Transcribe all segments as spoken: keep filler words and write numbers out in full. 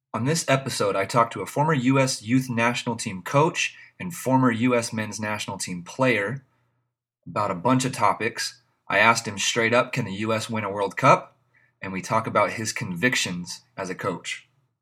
On this episode, I talked to a former U S Youth National Team coach and former U S Men's National Team player about a bunch of topics. I asked him straight up, can the U S win a World Cup? And we talk about his convictions as a coach.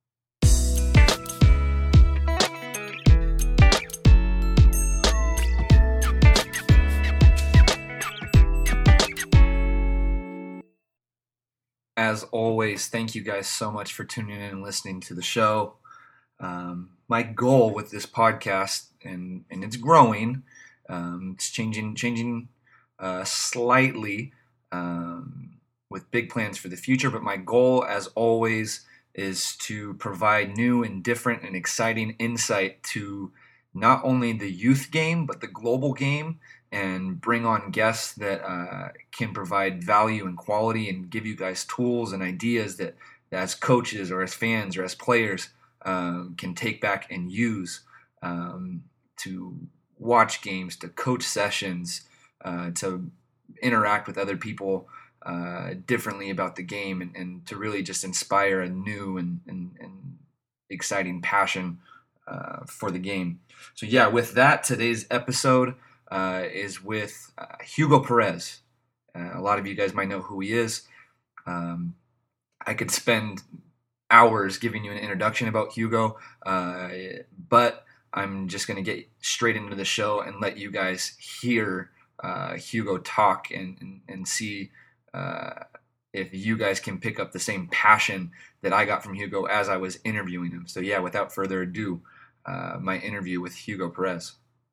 As always, thank you guys so much for tuning in and listening to the show. Um, my goal with this podcast, and, and it's growing, um, it's changing, changing uh, slightly um, with big plans for the future. But my goal, as always, is to provide new and different and exciting insight to not only the youth game, but the global game, and bring on guests that uh, can provide value and quality and give you guys tools and ideas that, that as coaches or as fans or as players um, can take back and use um, to watch games, to coach sessions, uh, to interact with other people uh, differently about the game, and, and to really just inspire a new and, and, and exciting passion uh, for the game. So yeah, with that, today's episode uh, is with uh, Hugo Perez. Uh, a lot of you guys might know who he is. Um, I could spend hours giving you an introduction about Hugo, uh, but I'm just going to get straight into the show and let you guys hear uh, Hugo talk and, and, and see uh, if you guys can pick up the same passion that I got from Hugo as I was interviewing him. So yeah, without further ado, uh, my interview with Hugo Perez.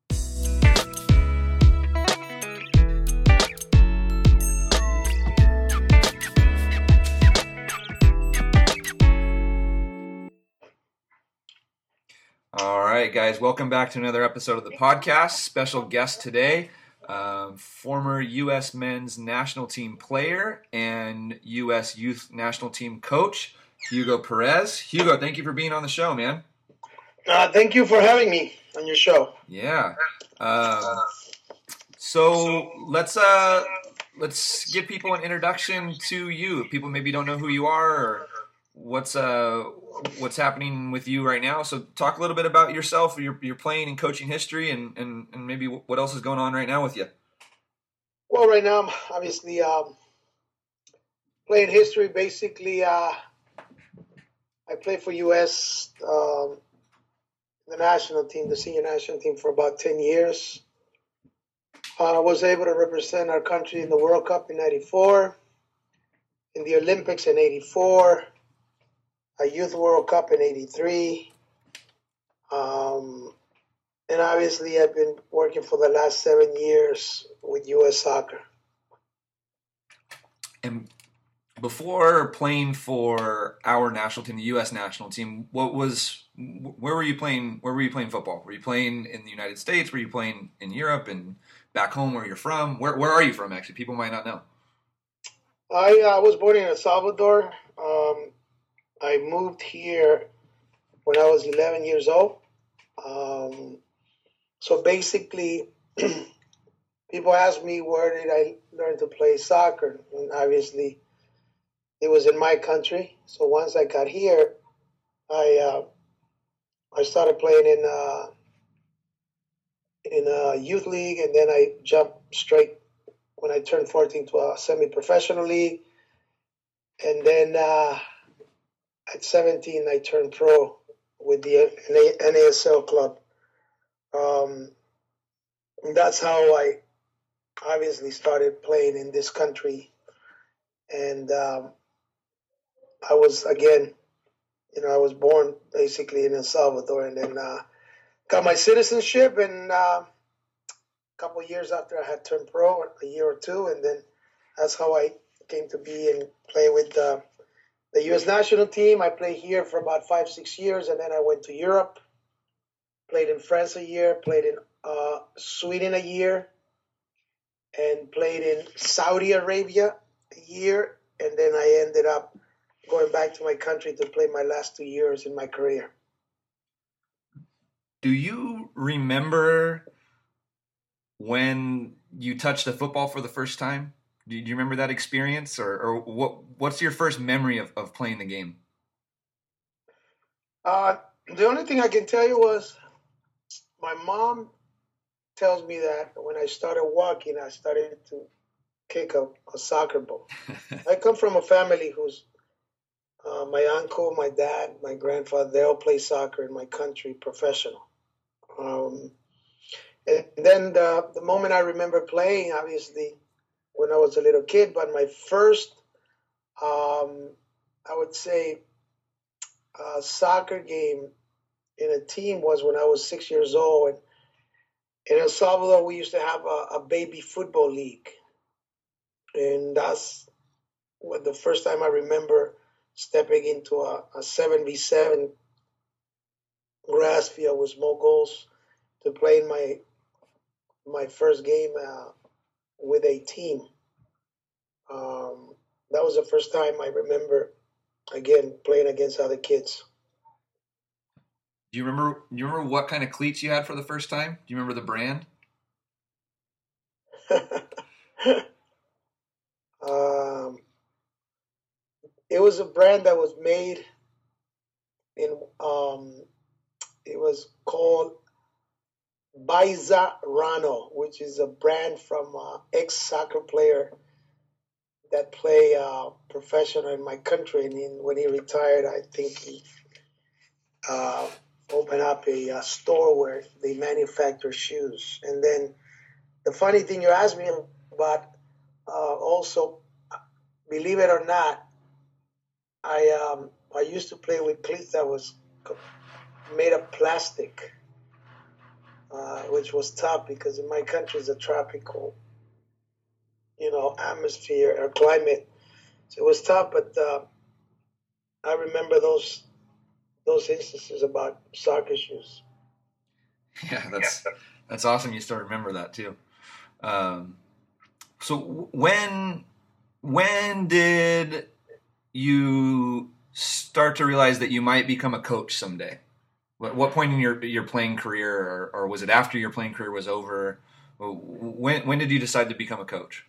All right, guys, welcome back to another episode of the podcast. Special guest today, uh, former U S Men's National Team player and U S Youth National Team coach, Hugo Perez. Hugo, thank you for being on the show, man. Uh, thank you for having me on your show. Yeah. Um, so let's uh, let's give people an introduction to you. People maybe don't know who you are or what's uh what's happening with you right now. So talk a little bit about yourself, your your playing and coaching history, and, and, and maybe what else is going on right now with you. Well, right now I'm obviously um, playing history. Basically, uh, I played for U S um, the national team, the senior national team, for about ten years. I uh, was able to represent our country in the World Cup in ninety-four, in the Olympics in eighty-four, a Youth World Cup in eighty-three. Um, and obviously, I've been working for the last seven years with U S Soccer. And before playing for our national team, the U S national team, what was where were you playing? Where were you playing football? Were you playing in the United States? Were you playing in Europe and back home where you're from? Where Where are you from? Actually, people might not know. I uh, was born in El Salvador. Um, I moved here when I was eleven years old. Um, so basically, people ask me where did I learn to play soccer, and obviously it was in my country. So once I got here, I uh, I started playing in uh, in a youth league, and then I jumped straight when I turned fourteen to a semi-professional league, and then uh, at seventeen I turned pro with the N A S L club. Um, and that's how I obviously started playing in this country, and um, I was again, you know, I was born basically in El Salvador, and then uh, got my citizenship, and uh, a couple of years after I had turned pro, a year or two, and then that's how I came to be and play with uh, the U S national team. I played here for about five, six years, and then I went to Europe, played in France a year, played in uh, Sweden a year, and played in Saudi Arabia a year, and then I ended up going back to my country to play my last two years in my career. Do you remember when you touched a football for the first time? Do you remember that experience, or, or what? What's your first memory of, of playing the game? Uh, the only thing I can tell you was my mom tells me that when I started walking, I started to kick a, a soccer ball. I come from a family who's uh, my uncle, my dad, my grandfather, they all play soccer in my country professional. Um, and then the, the moment I remember playing, obviously, when I was a little kid, but my first, um, I would say, uh, soccer game in a team was when I was six years old. And in El Salvador, we used to have a, a baby football league. And that's what the first time I remember stepping into a, a seven v seven grass field with small goals to play in my my first game uh, with a team. Um, that was the first time I remember again playing against other kids. Do you remember? Do you remember what kind of cleats you had for the first time? Do you remember the brand? um, it was a brand that was made in. Um, it was called Baiza Rano, which is a brand from uh, ex soccer player that play uh, professional in my country. And in, when he retired, I think he uh, opened up a, a store where they manufacture shoes. And then the funny thing you asked me about, uh, also, believe it or not, I um, I used to play with cleats that was made of plastic, uh, which was tough because in my country it's a tropical, you know, atmosphere or climate. So it was tough, but uh, I remember those those instances about soccer shoes. Yeah, that's that's awesome. You still remember that too. Um, so when when did you start to realize that you might become a coach someday? What, what point in your your playing career, or, or was it after your playing career was over? When when did you decide to become a coach?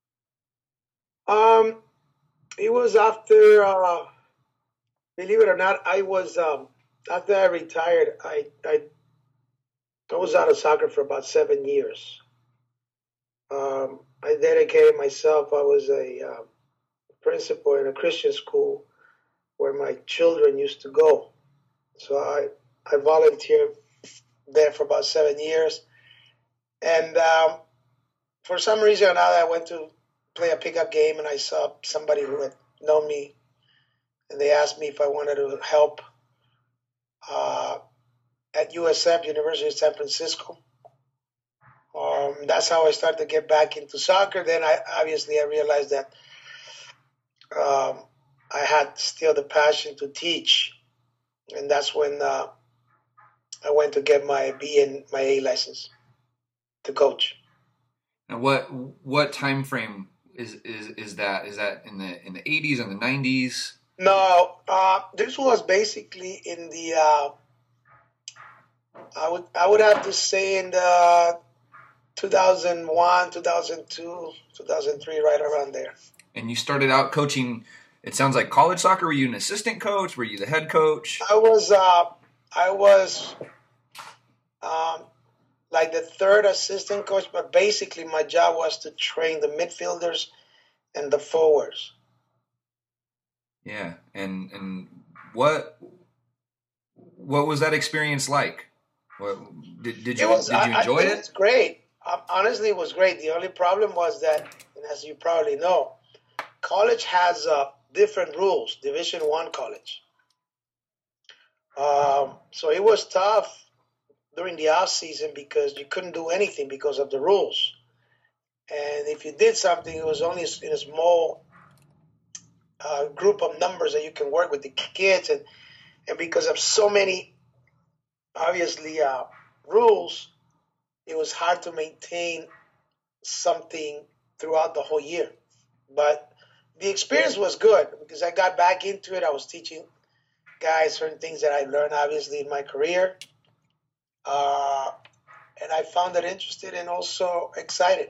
Um, it was after, uh, believe it or not, I was um, after I retired. I, I I was out of soccer for about seven years. Um, I dedicated myself. I was a uh, principal in a Christian school where my children used to go. So I I volunteered there for about seven years, and um, for some reason or another, I went to play a pickup game, and I saw somebody who had known me, and they asked me if I wanted to help uh, at U S F, University of San Francisco. Um, that's how I started to get back into soccer. Then I obviously I realized that um, I had still the passion to teach, and that's when uh, I went to get my B and my A license to coach. And what what time frame is, is is that? Is that in the in the eighties and the nineties? No, uh, this was basically in the. Uh, I would I would have to say in the two thousand one, two thousand two, two thousand three, right around there. And you started out coaching. It sounds like college soccer. Were you an assistant coach? Were you the head coach? I was uh, I was um, like the third assistant coach, but basically my job was to train the midfielders and the forwards. Yeah, and and what what was that experience like? What, did did you It was, did you I, enjoy I think it? it's great. Um, honestly, it was great. The only problem was that, and as you probably know, college has uh, different rules. Division One college, um, so it was tough during the off season because you couldn't do anything because of the rules. And if you did something, it was only in a small uh, group of numbers that you can work with the kids, and and because of so many obviously uh, rules, it was hard to maintain something throughout the whole year. But the experience was good because I got back into it. I was teaching guys certain things that I learned obviously in my career, uh, and I found it interesting and also excited.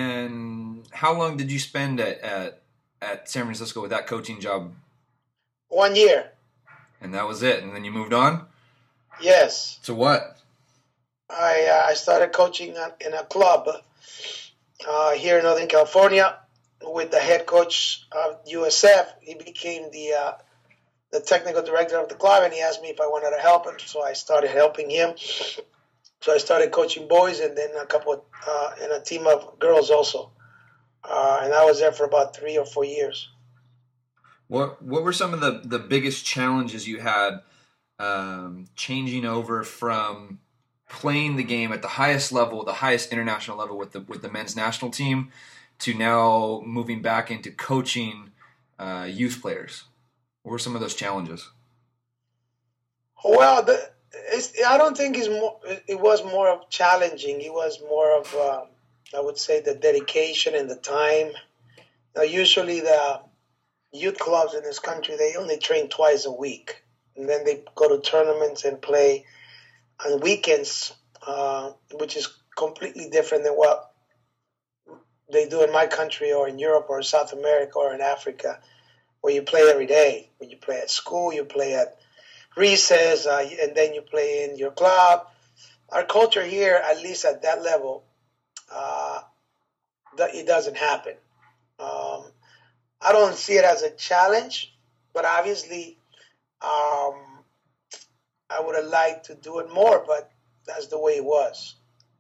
And how long did you spend at at, at San Francisco with that coaching job? One year. And that was it. And then you moved on? Yes. To what? I uh, I started coaching in a club uh, here in Northern California with the head coach of U S F. He became the uh, the technical director of the club, and he asked me if I wanted to help him. So I started helping him. So I started coaching boys, and then a couple of, uh, and a team of girls also. Uh, and I was there for about three or four years. What What were some of the, the biggest challenges you had um, changing over from playing the game at the highest level, the highest international level with the with the men's national team, to now moving back into coaching uh, youth players? What were some of those challenges? Well, the, it's, I don't think it's more, it was more of challenging. It was more of, uh, I would say, the dedication and the time. Now, usually the youth clubs in this country, they only train twice a week. And then they go to tournaments and play on weekends, uh, which is completely different than what they do in my country or in Europe or South America or in Africa, where you play every day. When you play at school, you play at recess, uh, and then you play in your club. Our culture here, at least at that level, uh, it doesn't happen. Um, I don't see it as a challenge, but obviously um, I would have liked to do it more, but that's the way it was.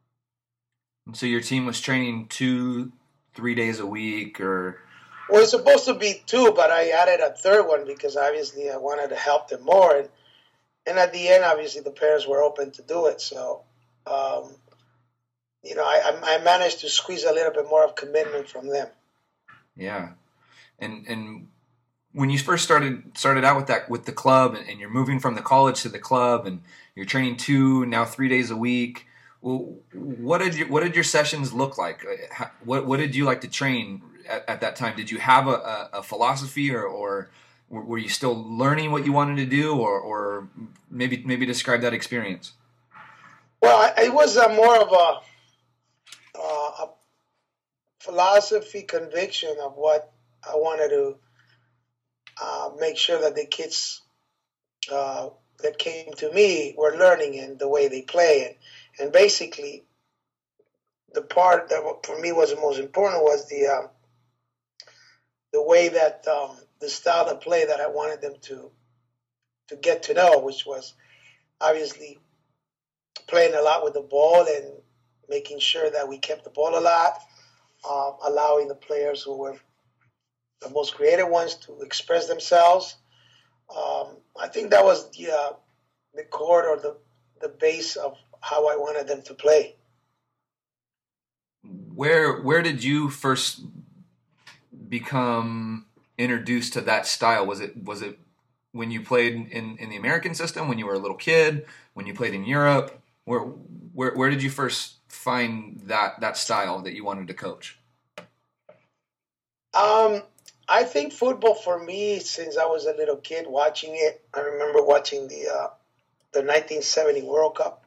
And so your team was training two, three days a week, or? Well, it's supposed to be two, but I added a third one because obviously I wanted to help them more. And, and at the end, obviously, the parents were open to do it. So, um, you know, I, I managed to squeeze a little bit more of commitment from them. Yeah. And and when you first started started out with that with the club, and, and you're moving from the college to the club, and you're training two now three days a week, well, what did you, what did your sessions look like? How, what what did you like to train at, at that time? Did you have a, a, a philosophy, or, or were you still learning what you wanted to do, or, or maybe maybe describe that experience? Well, it was a more of a, uh, a philosophy conviction of what I wanted to uh, make sure that the kids uh, that came to me were learning in the way they play. And, and basically, the part that for me was the most important was the um, the way that um, the style of play that I wanted them to to get to know, which was obviously playing a lot with the ball and making sure that we kept the ball a lot, um, allowing the players who were the most creative ones to express themselves. Um, I think that was the uh, the core or the the base of how I wanted them to play. Where where did you first become introduced to that style? Was it was it when you played in, in the American system, when you were a little kid, when you played in Europe? Where where where did you first find that that style that you wanted to coach? Um, I think football for me, since I was a little kid watching it, I remember watching the uh, the nineteen seventy World Cup.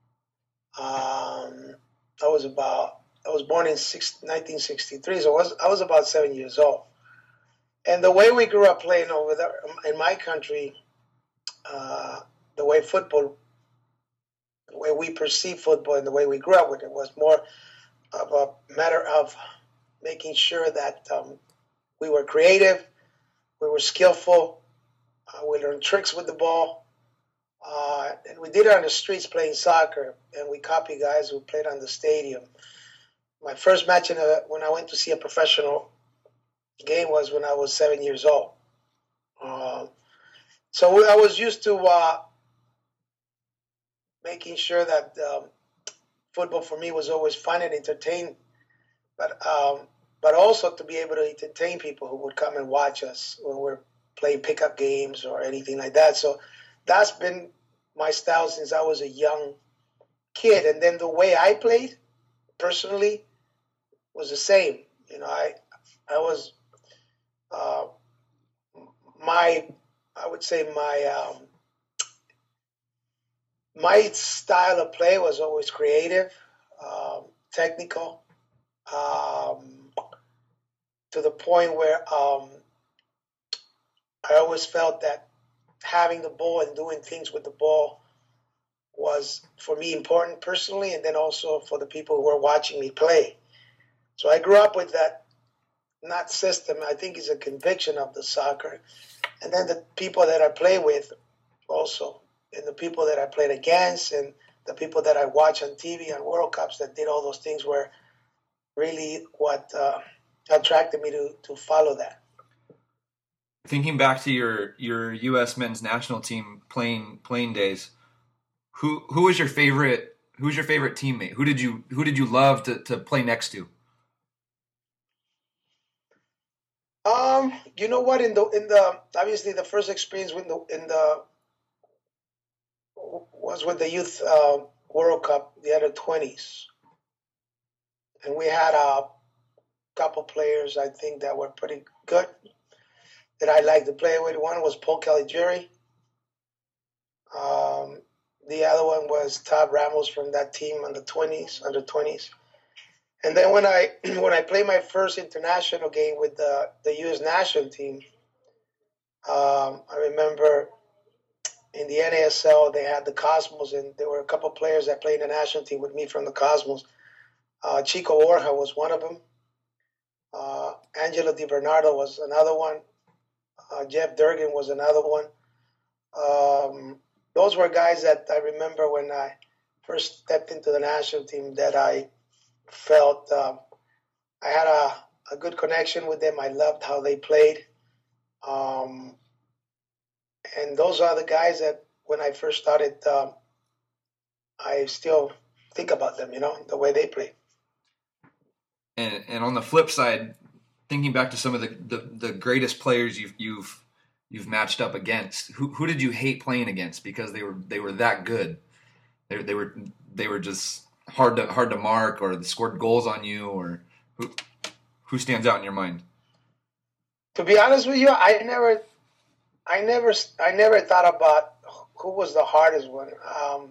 Um, I was about I was born in six, nineteen sixty-three, so I was I was about seven years old. And the way we grew up playing over there in my country, uh, the way football, the way we perceive football, and the way we grew up with it was more of a matter of making sure that um, we were creative, we were skillful, uh, we learned tricks with the ball, uh, and we did it on the streets playing soccer, and we copied guys who played on the stadium. My first match in a, when I went to see a professional game was when I was seven years old. Uh, so we, I was used to uh, making sure that um, football for me was always fun and entertaining, but um, but also to be able to entertain people who would come and watch us when we're playing pickup games or anything like that. So that's been my style since I was a young kid. And then the way I played personally was the same. You know, I I was uh, my I would say my um, my style of play was always creative, um, technical, um, to the point where um, I always felt that having the ball and doing things with the ball was for me important personally, and then also for the people who were watching me play. So I grew up with that, not system, I think it's a conviction of the soccer. And then the people that I play with also, and the people that I played against, and the people that I watch on T V on World Cups that did all those things were really what uh, attracted me to, to follow that. Thinking back to your, your U S men's national team playing playing days, who who was your favorite who was your favorite teammate? Who did you who did you love to, to play next to? Um, you know what? In the in the obviously the first experience in the in the was with the youth uh, World Cup, the under twenties, and we had a couple players I think that were pretty good that I liked to play with. One was Paul Caligiuri. Um, the other one was Todd Ramos from that team on the twenties, under twenties. And then when I when I played my first international game with the, the U S national team, um, I remember in the N A S L they had the Cosmos, and there were a couple of players that played in the national team with me from the Cosmos. Uh, Chico Borja was one of them. Uh, Angelo Di Bernardo was another one. Uh, Jeff Durgan was another one. Um, those were guys that I remember when I first stepped into the national team that I felt um, I had a, a good connection with them. I loved how they played. Um, and those are the guys that when I first started, um, I still think about them, you know, the way they play. And and on the flip side, thinking back to some of the, the, the greatest players you've you've you've matched up against, who who did you hate playing against because they were they were that good? They they were they were just hard to hard to mark, or they scored goals on you, or who who stands out in your mind? To be honest with you, I never I never I never thought about who was the hardest one. Um,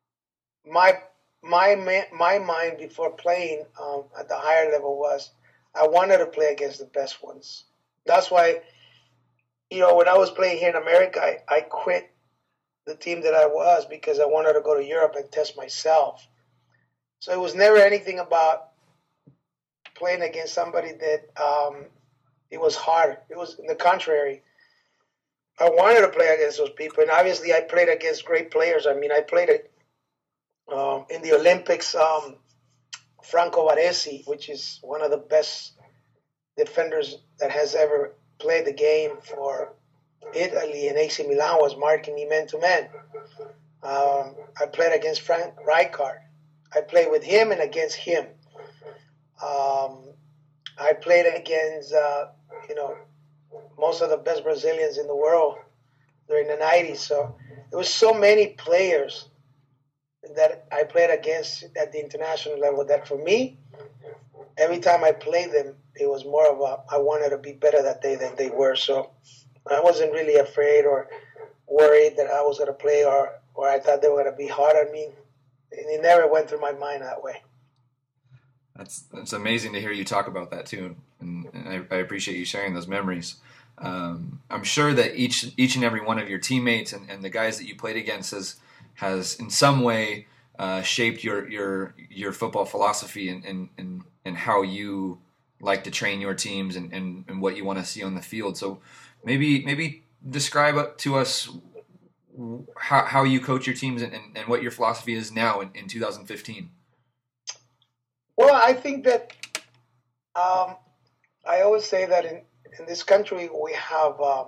my my my mind before playing um, at the higher level was I wanted to play against the best ones. That's why, you know, when I was playing here in America, I, I quit the team that I was because I wanted to go to Europe and test myself. So it was never anything about playing against somebody that um, it was hard. It was the contrary. I wanted to play against those people, and obviously I played against great players. I mean, I played it um, in the Olympics. Um, Franco Baresi, which is one of the best defenders that has ever played the game for Italy, and A C Milan was marking me man to man. Um, I played against Frank Rijkaard. I played with him and against him. Um, I played against, uh, you know, most of the best Brazilians in the world during the nineties. So there was so many players that I played against at the international level that for me, every time I played them, it was more of a, I wanted to be better that day than they were. So I wasn't really afraid or worried that I was going to play or, or I thought they were going to be hard on me. And it never went through my mind that way. That's that's amazing to hear you talk about that too, and, and I, I appreciate you sharing those memories. Um, I'm sure that each each and every one of your teammates and, and the guys that you played against has has in some way uh, shaped your your your football philosophy and and, and, and how you like to train your teams and, and, and what you want to see on the field. So maybe maybe describe to us how how you coach your teams and, and, and what your philosophy is now in, in two thousand fifteen. Well, I think that um, I always say that in, in this country we have um,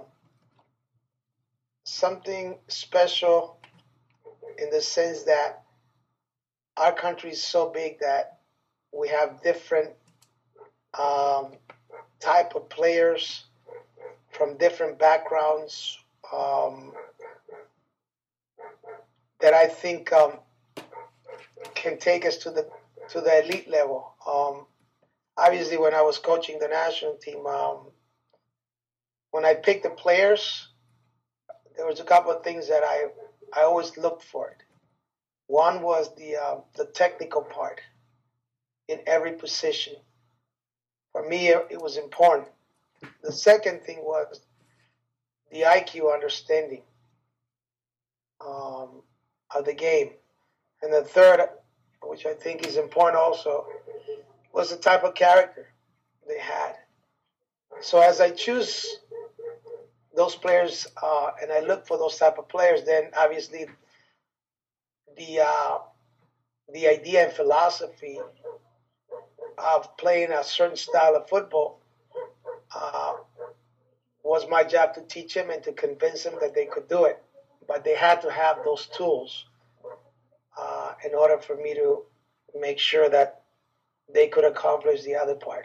something special in the sense that our country is so big that we have different um, type of players from different backgrounds um, that I think um, can take us to the to the elite level. Um, obviously, when I was coaching the national team, um, when I picked the players, there was a couple of things that I I always looked for. It. One was the uh, the technical part in every position. For me, it, it was important. The second thing was the I Q understanding um, of the game. And the third, which I think is important also, was the type of character they had. So as I choose those players uh, and I look for those type of players, then obviously the uh, the idea and philosophy of playing a certain style of football uh, was my job to teach them and to convince them that they could do it. But they had to have those tools uh, in order for me to make sure that they could accomplish the other part.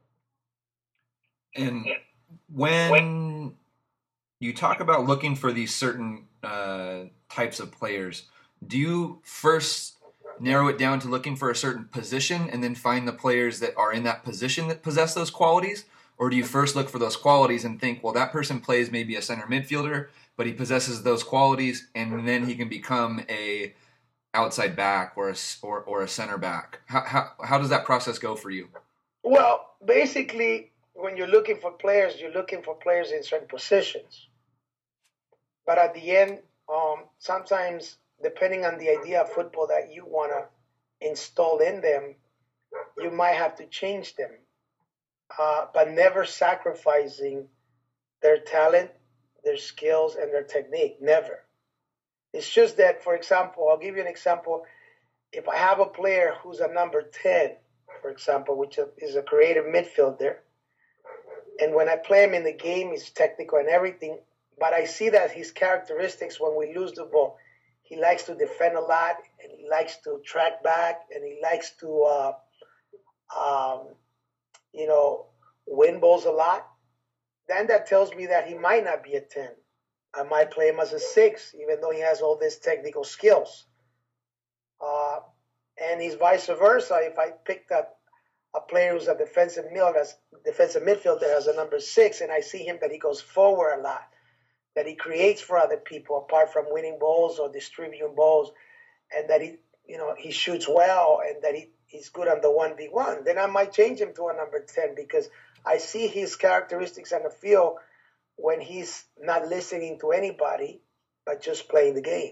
And when you talk about looking for these certain uh, types of players, do you first narrow it down to looking for a certain position and then find the players that are in that position that possess those qualities? Or do you first look for those qualities and think, well, that person plays maybe a center midfielder, but he possesses those qualities, and then he can become a outside back or a, or, or a center back? How, how, how does that process go for you? Well, basically, when you're looking for players, you're looking for players in certain positions. But at the end, um, sometimes, depending on the idea of football that you want to install in them, you might have to change them, uh, but never sacrificing their talent, their skills, and their technique. Never. It's just that, for example, I'll give you an example. If I have a player who's a number ten, for example, which is a creative midfielder, and when I play him in the game, he's technical and everything, but I see that his characteristics when we lose the ball, he likes to defend a lot, and he likes to track back, and he likes to, uh, um, you know, win balls a lot. Then that tells me that he might not be a ten. I might play him as a six, even though he has all these technical skills. Uh, and he's vice versa. If I picked up a player who's a defensive midfielder, defensive midfielder as a number six, and I see him that he goes forward a lot, that he creates for other people apart from winning balls or distributing balls, and that he, you know, he shoots well and that he, he's good on the one v one, then I might change him to a number ten because I see his characteristics on the field when he's not listening to anybody but just playing the game.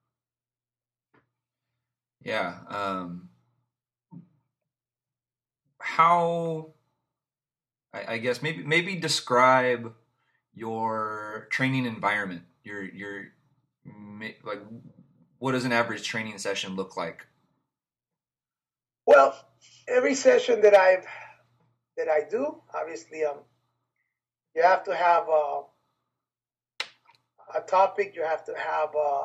Yeah. Um, how, I, I guess maybe maybe describe your training environment. Your your like, what does an average training session look like? Well, every session that I've that I do, obviously, um, you have to have a, a topic. You have to have a,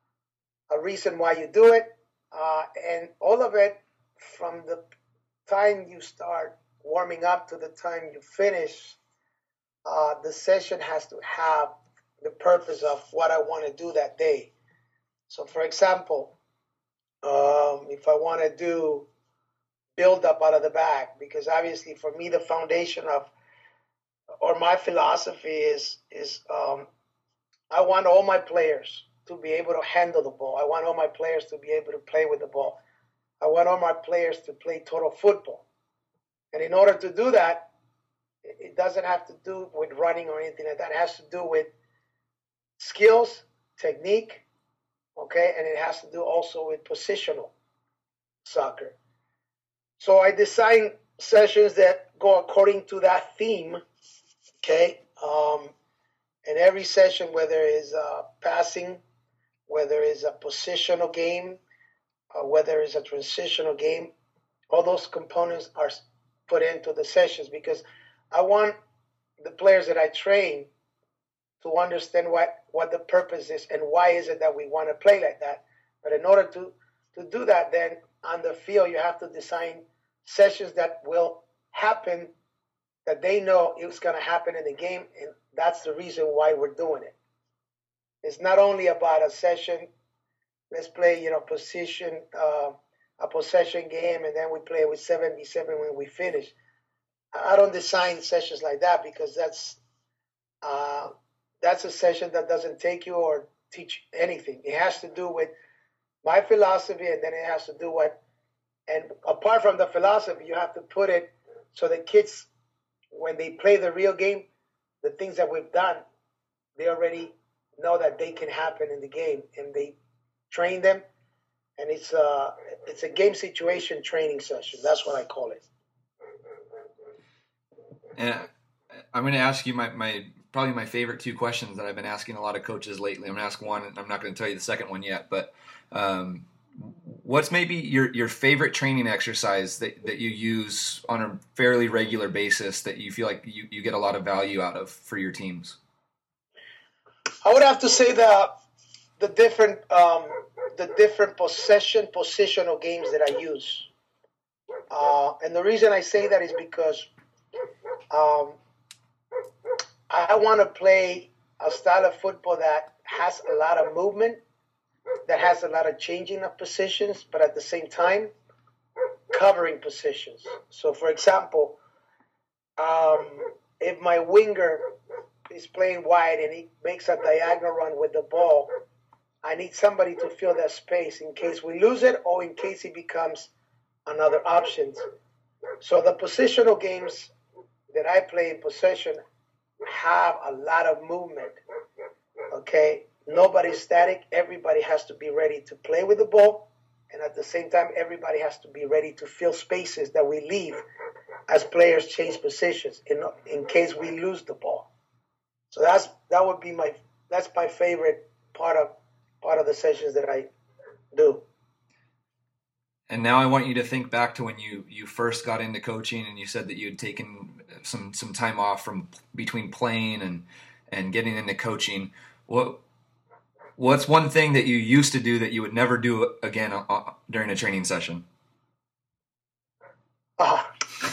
a reason why you do it, uh, and all of it from the time you start warming up to the time you finish. Uh, the session has to have the purpose of what I want to do that day. So, for example, um, if I want to do build up out of the back, because obviously for me the foundation of or my philosophy is is um, I want all my players to be able to handle the ball. I want all my players to be able to play with the ball. I want all my players to play total football. And in order to do that, it doesn't have to do with running or anything like that. It has to do with skills, technique, okay, and it has to do also with positional soccer. So I design sessions that go according to that theme, okay, um, and every session, whether it's uh, passing, whether it's a positional game, uh, whether it's a transitional game, all those components are put into the sessions because I want the players that I train to understand what, what the purpose is and why is it that we want to play like that. But in order to, to do that, then on the field, you have to design sessions that will happen, that they know it's going to happen in the game, and that's the reason why we're doing it. It's not only about a session, let's play, you know, position, uh, a possession game, and then we play with seven v seven when we finish. I don't design sessions like that because that's uh, that's a session that doesn't take you or teach anything. It has to do with my philosophy, and then it has to do what, and apart from the philosophy, you have to put it so the kids, when they play the real game, the things that we've done, they already know that they can happen in the game, and they train them. And it's a it's a game situation training session. That's what I call it. And I'm going to ask you my, my probably my favorite two questions that I've been asking a lot of coaches lately. I'm going to ask one, and I'm not going to tell you the second one yet. But um, what's maybe your, your favorite training exercise that, that you use on a fairly regular basis that you feel like you, you get a lot of value out of for your teams? I would have to say the the different um, the different possession positional games that I use, uh, and the reason I say that is because um, I want to play a style of football that has a lot of movement, that has a lot of changing of positions, but at the same time covering positions. So, for example, um, if my winger is playing wide and he makes a diagonal run with the ball, I need somebody to fill that space in case we lose it or in case he becomes another option. So the positional games that I play in possession have a lot of movement. Okay, nobody's static. Everybody has to be ready to play with the ball, and at the same time, everybody has to be ready to fill spaces that we leave as players change positions in in case we lose the ball. So that's that would be my that's my favorite part of part of the sessions that I do. And now I want you to think back to when you, you first got into coaching, and you said that you had taken some, some time off from between playing and, and getting into coaching. What what's one thing that you used to do that you would never do again uh, during a training session? Uh,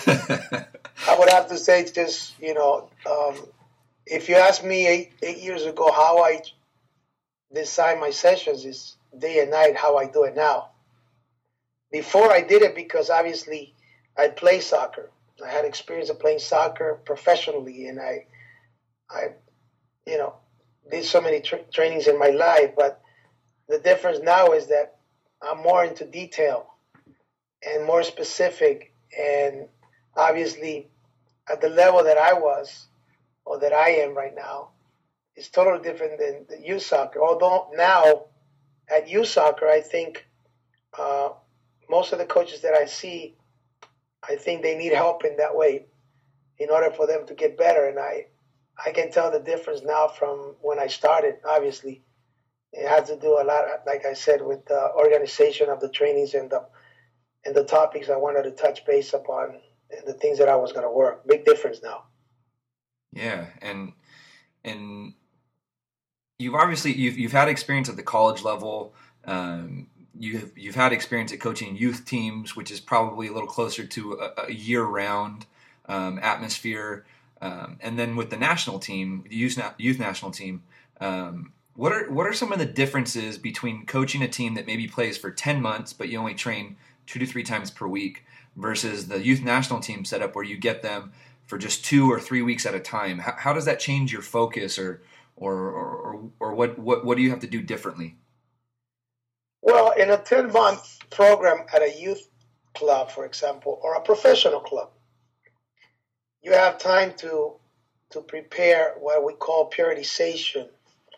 I would have to say just, you know, um, if you asked me eight, eight years ago how I design my sessions, is day and night how I do it now. Before I did it because obviously I play soccer. I had experience of playing soccer professionally, and I, I, you know, did so many tra- trainings in my life. But the difference now is that I'm more into detail and more specific, and obviously at the level that I was or that I am right now is totally different than the youth soccer. Although now at youth soccer, I think uh, most of the coaches that I see, I think they need help in that way in order for them to get better. And I, I can tell the difference now from when I started. Obviously, it has to do a lot, like I said, with the organization of the trainings and the and the topics I wanted to touch base upon and the things that I was going to work. Big difference now. Yeah, and and you've obviously you've you've had experience at the college level. Um, you've you've had experience at coaching youth teams, which is probably a little closer to a, a year-round um, atmosphere. Um, and then with the national team, the youth youth national team, um, what are what are some of the differences between coaching a team that maybe plays for ten months, but you only train two to three times per week, versus the youth national team setup where you get them for just two or three weeks at a time? How, how does that change your focus, or or or, or what, what what do you have to do differently? Well, in a ten-month program at a youth club, for example, or a professional club, you have time to to prepare what we call periodization.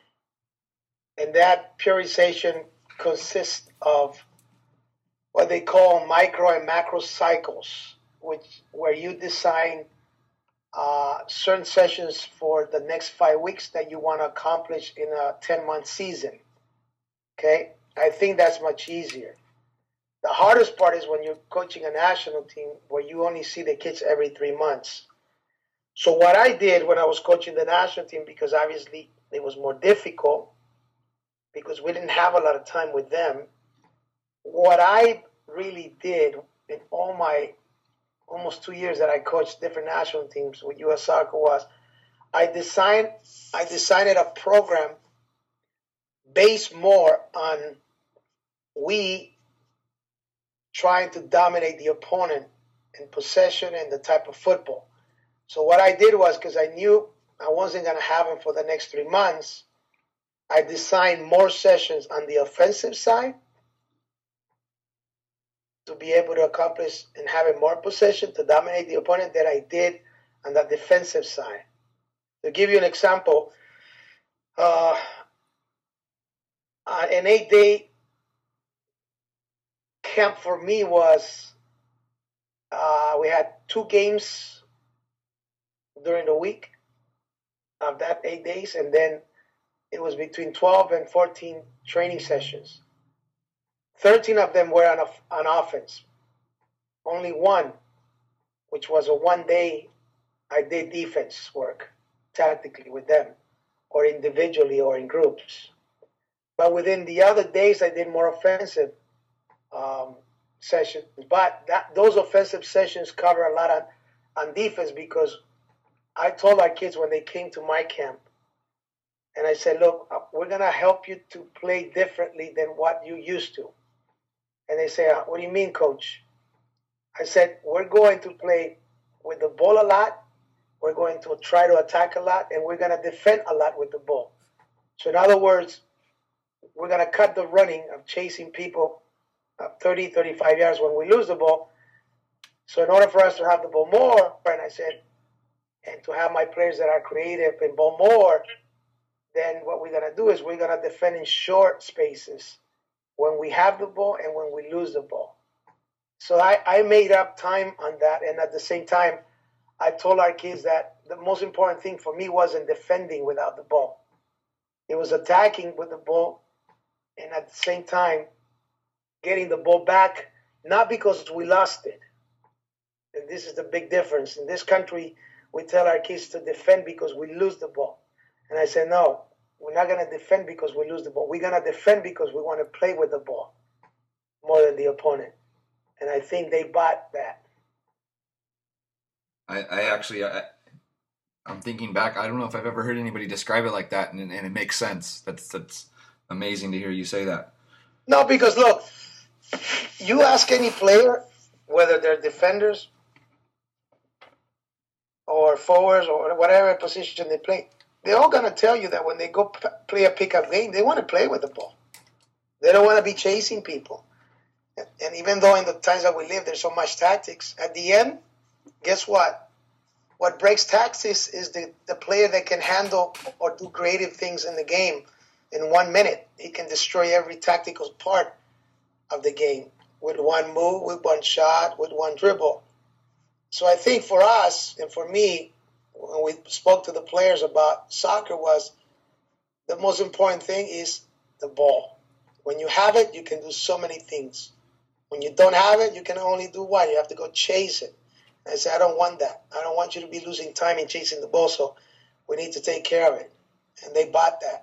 And that periodization consists of what they call micro and macro cycles, which where you design uh, certain sessions for the next five weeks that you want to accomplish in a ten-month season. Okay? I think that's much easier. The hardest part is when you're coaching a national team where you only see the kids every three months. So what I did when I was coaching the national team, because obviously it was more difficult because we didn't have a lot of time with them, what I really did in all my almost two years that I coached different national teams with U S Soccer was I designed I designed a program based more on we trying to dominate the opponent in possession and the type of football. So what I did was, because I knew I wasn't going to have them for the next three months, I designed more sessions on the offensive side to be able to accomplish and having more possession to dominate the opponent than I did on the defensive side. To give you an example, Uh, uh, an eight-day camp for me was uh, we had two games during the week of that eight days, and then it was between twelve and fourteen training sessions. thirteen of them were on, a, on offense. Only one, which was a one day, I did defense work tactically with them, or individually or in groups. But within the other days, I did more offensive um, sessions. But that, those offensive sessions cover a lot on, on defense, because I told our kids when they came to my camp, and I said, look, we're going to help you to play differently than what you used to. And they say, what do you mean, coach? I said, we're going to play with the ball a lot. We're going to try to attack a lot, and we're going to defend a lot with the ball. So in other words, we're going to cut the running of chasing people up thirty, thirty-five yards when we lose the ball. So in order for us to have the ball more, and I said, and to have my players that are creative and ball more, then what we're going to do is we're going to defend in short spaces when we have the ball and when we lose the ball. So I, I made up time on that, and at the same time, I told our kids that the most important thing for me wasn't defending without the ball. It was attacking with the ball, and at the same time, getting the ball back, not because we lost it. And this is the big difference. In this country, we tell our kids to defend because we lose the ball. And I said, no, we're not going to defend because we lose the ball. We're going to defend because we want to play with the ball more than the opponent. And I think they bought that. I, I actually, I, I'm thinking back. I don't know if I've ever heard anybody describe it like that, and, and it makes sense. That's that's amazing to hear you say that. No, because look, you ask any player, whether they're defenders or forwards or whatever position they play, they're all going to tell you that when they go p- play a pickup game, they want to play with the ball. They don't want to be chasing people. And even though in the times that we live, there's so much tactics, at the end, guess what? What breaks tactics is the, the player that can handle or do creative things in the game in one minute. He can destroy every tactical part of the game with one move, with one shot, with one dribble. So I think for us and for me, when we spoke to the players about soccer, was the most important thing is the ball. When you have it, you can do so many things. When you don't have it, you can only do one. You have to go chase it. I said, I don't want that. I don't want you to be losing time in chasing the ball, so we need to take care of it. And they bought that.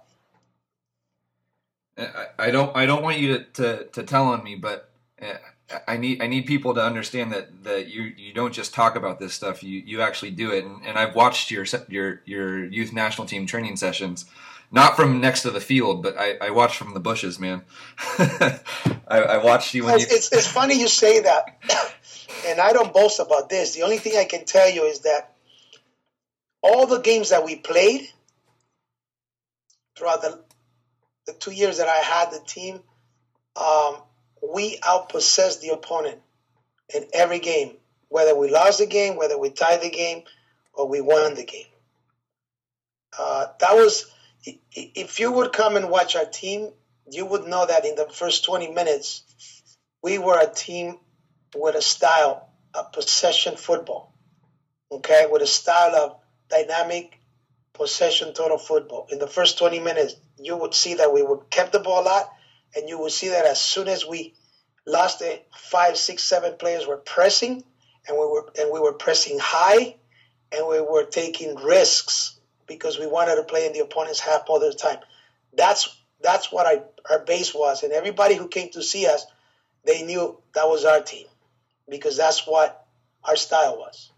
I, I don't. I don't want you to, to, to tell on me, but I need. I need people to understand that, that you you don't just talk about this stuff. You you actually do it. And, and I've watched your your your youth national team training sessions, not from next to the field, but I, I watched from the bushes, man. I, I watched you when it's, you. It's it's funny you say that, and I don't boast about this. The only thing I can tell you is that all the games that we played throughout the the two years that I had the team, um, we outpossessed the opponent in every game, whether we lost the game, whether we tied the game, or we won the game. Uh, that was, if you would come and watch our team, you would know that in the first twenty minutes, we were a team with a style of possession football, okay, with a style of dynamic possession total football. In the first twenty minutes, you would see that we would kept the ball a lot, and you would see that as soon as we lost it, five, six, seven players were pressing, and we were and we were pressing high, and we were taking risks because we wanted to play in the opponent's half all the time. That's that's what I, our base was, and everybody who came to see us, they knew that was our team because that's what our style was.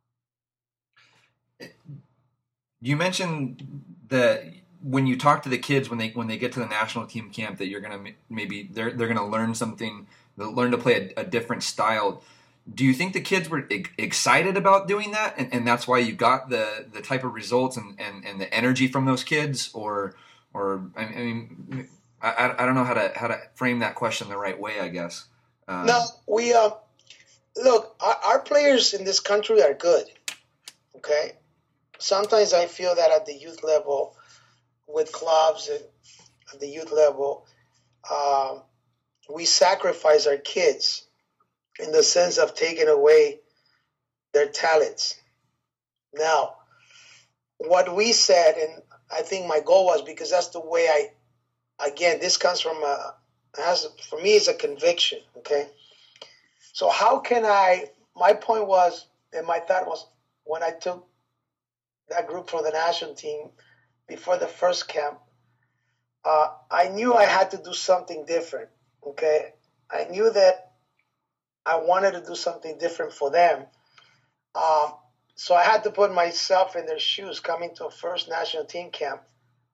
You mentioned that when you talk to the kids when they when they get to the national team camp that you're gonna maybe they're they're gonna learn something, they'll learn to play a, a different style. Do you think the kids were excited about doing that, and, and that's why you got the, the type of results and, and, and the energy from those kids, or or I mean I, I don't know how to how to frame that question the right way, I guess. Um, no, we uh, look. Our, our players in this country are good. Okay, sometimes I feel that at the youth level, with clubs and at the youth level, um, we sacrifice our kids in the sense of taking away their talents. Now, what we said, and I think my goal was, because that's the way I, again, this comes from a, has, for me, it's a conviction, okay? So how can I, my point was, and my thought was, when I took that group for the national team before the first camp, uh, I knew I had to do something different, okay? I knew that I wanted to do something different for them. Um, so I had to put myself in their shoes coming to a first national team camp.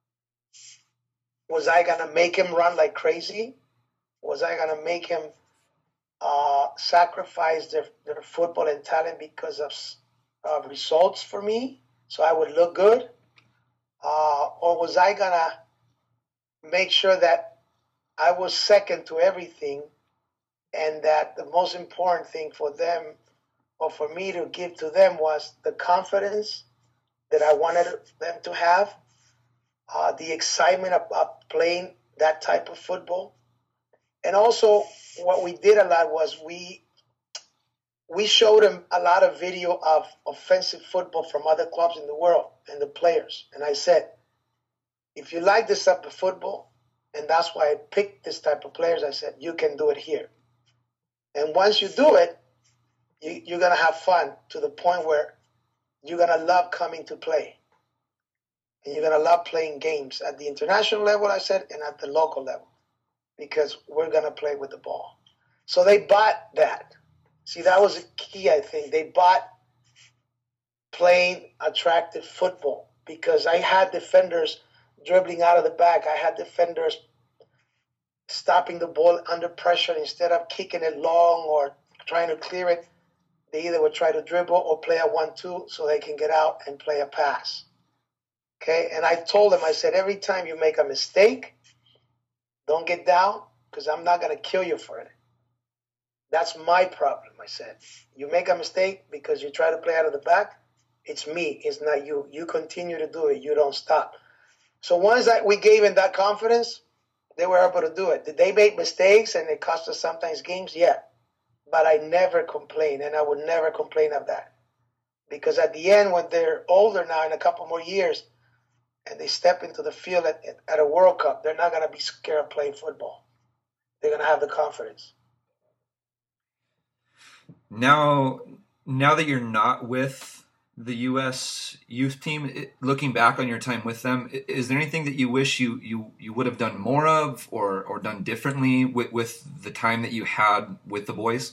Was I going to make him run like crazy? Was I going to make him uh, sacrifice their, their football and talent because of uh, results for me so I would look good? Uh, or was I going to make sure that I was second to everything and that the most important thing for them or for me to give to them was the confidence that I wanted them to have, uh, the excitement about playing that type of football. And also what we did a lot was we we showed them a lot of video of offensive football from other clubs in the world and the players. And I said, if you like this type of football, and that's why I picked this type of players, I said, you can do it here. And once you do it, you, you're going to have fun to the point where you're going to love coming to play. And you're going to love playing games at the international level, I said, and at the local level, because we're going to play with the ball. So they bought that. See, that was a key, I think. They bought playing attractive football because I had defenders dribbling out of the back. I had defenders stopping the ball under pressure instead of kicking it long or trying to clear it. They either would try to dribble or play a one two so they can get out and play a pass. Okay, and I told them, I said, every time you make a mistake, don't get down because I'm not going to kill you for it. That's my problem, I said. You make a mistake because you try to play out of the back, it's me, it's not you. You continue to do it, you don't stop. So once that we gave them that confidence, they were able to do it. Did they make mistakes and it cost us sometimes games? Yeah. But I never complain, and I would never complain of that. Because at the end, when they're older now, in a couple more years, and they step into the field at, at a World Cup, they're not going to be scared of playing football. They're going to have the confidence. Now, now that you're not with the U S youth team, looking back on your time with them, is there anything that you wish you, you, you would have done more of or, or done differently with, with the time that you had with the boys?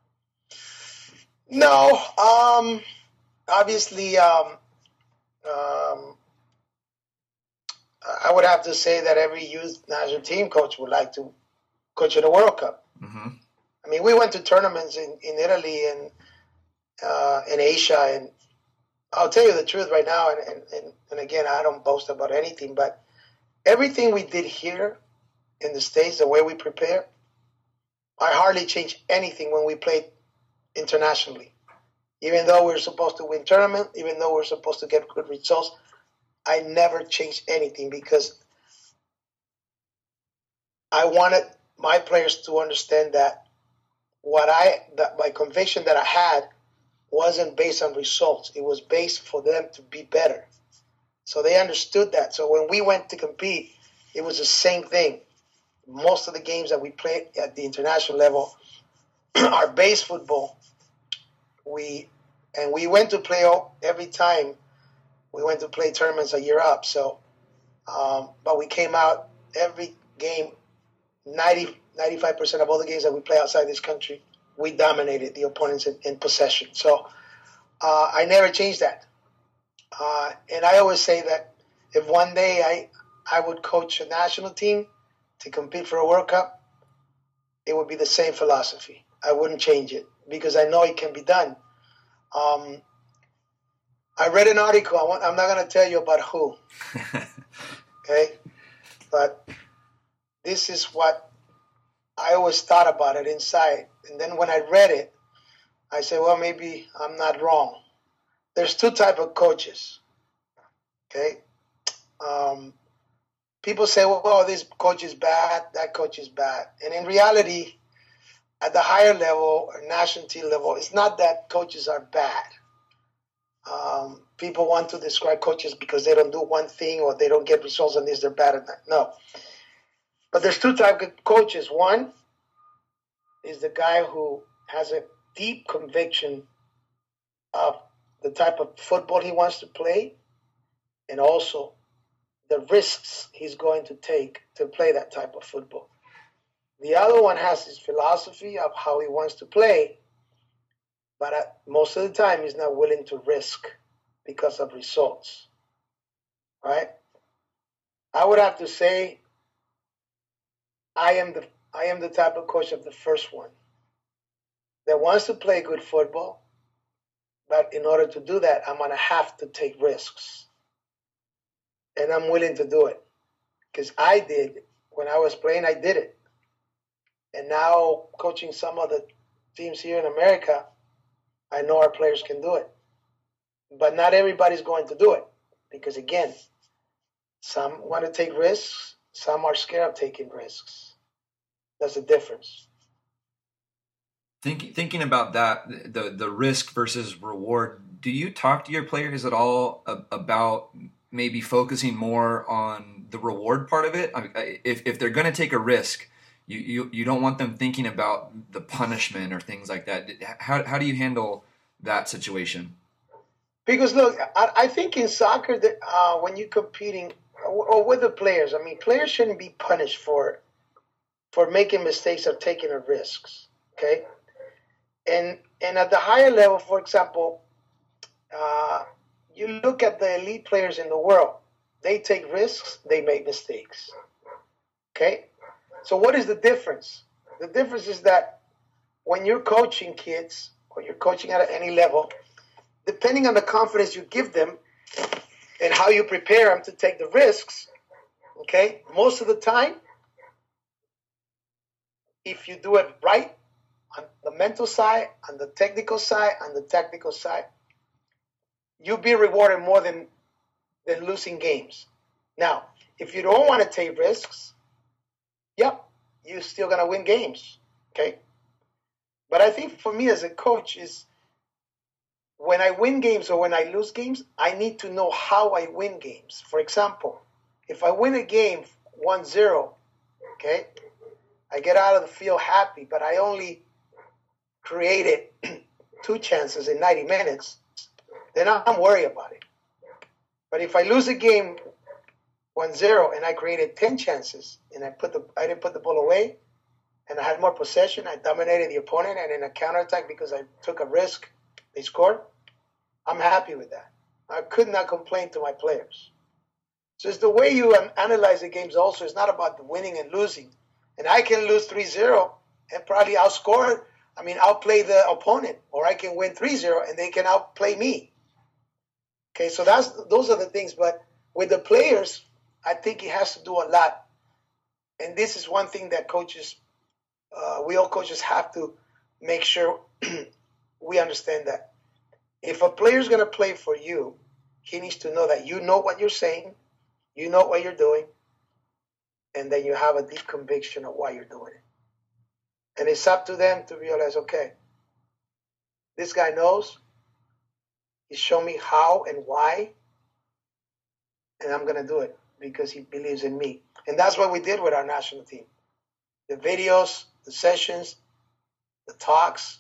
No. Um, obviously, um, um, I would have to say that every youth national team coach would like to coach at a World Cup. Mm-hmm. I mean, we went to tournaments in, in Italy and uh, in Asia, and I'll tell you the truth right now, and, and, and again, I don't boast about anything, but everything we did here in the States, the way we prepare, I hardly changed anything when we played internationally. Even though we're supposed to win tournament, even though we're supposed to get good results, I never changed anything because I wanted my players to understand that what I, that my conviction that I had wasn't based on results. It was based for them to be better. So they understood that. So when we went to compete, it was the same thing. Most of the games that we played at the international level are base football. We and we went to play every time. We went to play tournaments a year up. So, um, but we came out every game, ninety, ninety-five percent of all the games that we play outside this country, we dominated the opponents in, in possession. So uh, I never changed that. Uh, and I always say that if one day I, I would coach a national team to compete for a World Cup, it would be the same philosophy. I wouldn't change it because I know it can be done. Um, I read an article. I want, I'm not going to tell you about who. Okay? But this is what I always thought about it inside. And then when I read it, I said, well, maybe I'm not wrong. There's two type of coaches. Okay? Um, people say, well, oh, this coach is bad, that coach is bad. And in reality, at the higher level or national team level, it's not that coaches are bad. Um, people want to describe coaches because they don't do one thing or they don't get results on this, they're bad at that. No. But there's two types of coaches. One is the guy who has a deep conviction of the type of football he wants to play and also the risks he's going to take to play that type of football. The other one has his philosophy of how he wants to play, but at, most of the time he's not willing to risk because of results, right? I would have to say I am the I am the type of coach of the first one that wants to play good football, but in order to do that, I'm going to have to take risks. And I'm willing to do it because I did. When I was playing, I did it. And now coaching some of the teams here in America, I know our players can do it. But not everybody's going to do it because, again, some want to take risks. Some are scared of taking risks. That's the difference. Think, thinking about that, the the risk versus reward, do you talk to your players at all about maybe focusing more on the reward part of it? If if they're going to take a risk, you, you you don't want them thinking about the punishment or things like that. How how do you handle that situation? Because look, I, I think in soccer that uh, when you're competing or with the players, I mean, players shouldn't be punished for for making mistakes or taking risks. Okay, and and at the higher level, for example, uh, you look at the elite players in the world. They take risks. They make mistakes. Okay, so what is the difference? The difference is that when you're coaching kids or you're coaching at any level, depending on the confidence you give them and how you prepare them to take the risks, okay, most of the time, if you do it right on the mental side, on the technical side, on the tactical side, you'll be rewarded more than, than losing games. Now, if you don't want to take risks, yep, you're still going to win games, okay? But I think for me as a coach is when I win games or when I lose games, I need to know how I win games. For example, if I win a game one zero, okay, I get out of the field happy, but I only created two chances in ninety minutes, then I'm worried about it. But if I lose a game one zero and I created ten chances and I put the I didn't put the ball away and I had more possession, I dominated the opponent, and in a counterattack because I took a risk, they scored, I'm happy with that. I could not complain to my players. So it's the way you analyze the games also. It's not about the winning and losing. And I can lose three zero and probably outscore, I mean, outplay the opponent. Or I can win three zero and they can outplay me. Okay, so that's those are the things. But with the players, I think it has to do a lot. And this is one thing that coaches, uh, we all coaches have to make sure we understand that. If a player is going to play for you, he needs to know that you know what you're saying, you know what you're doing, and then you have a deep conviction of why you're doing it. And it's up to them to realize, okay, this guy knows, he's shown me how and why, and I'm going to do it because he believes in me. And that's what we did with our national team. The videos, the sessions, the talks.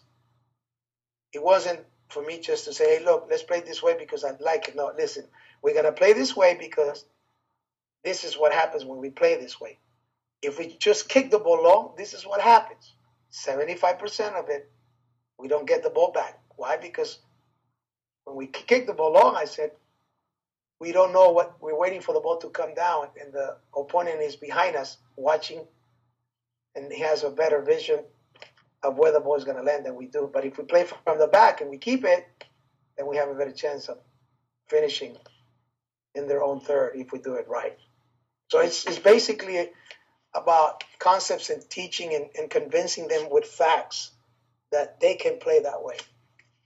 It wasn't for me just to say, hey, look, let's play this way because I like it. No, listen, we're going to play this way because this is what happens when we play this way. If we just kick the ball long, this is what happens. seventy-five percent of it, we don't get the ball back. Why? Because when we kick the ball long, I said, we don't know what, we're waiting for the ball to come down and the opponent is behind us watching and he has a better vision of where the ball is going to land than we do. But if we play from the back and we keep it, then we have a better chance of finishing in their own third if we do it right. So it's, it's basically about concepts and teaching and, and convincing them with facts that they can play that way.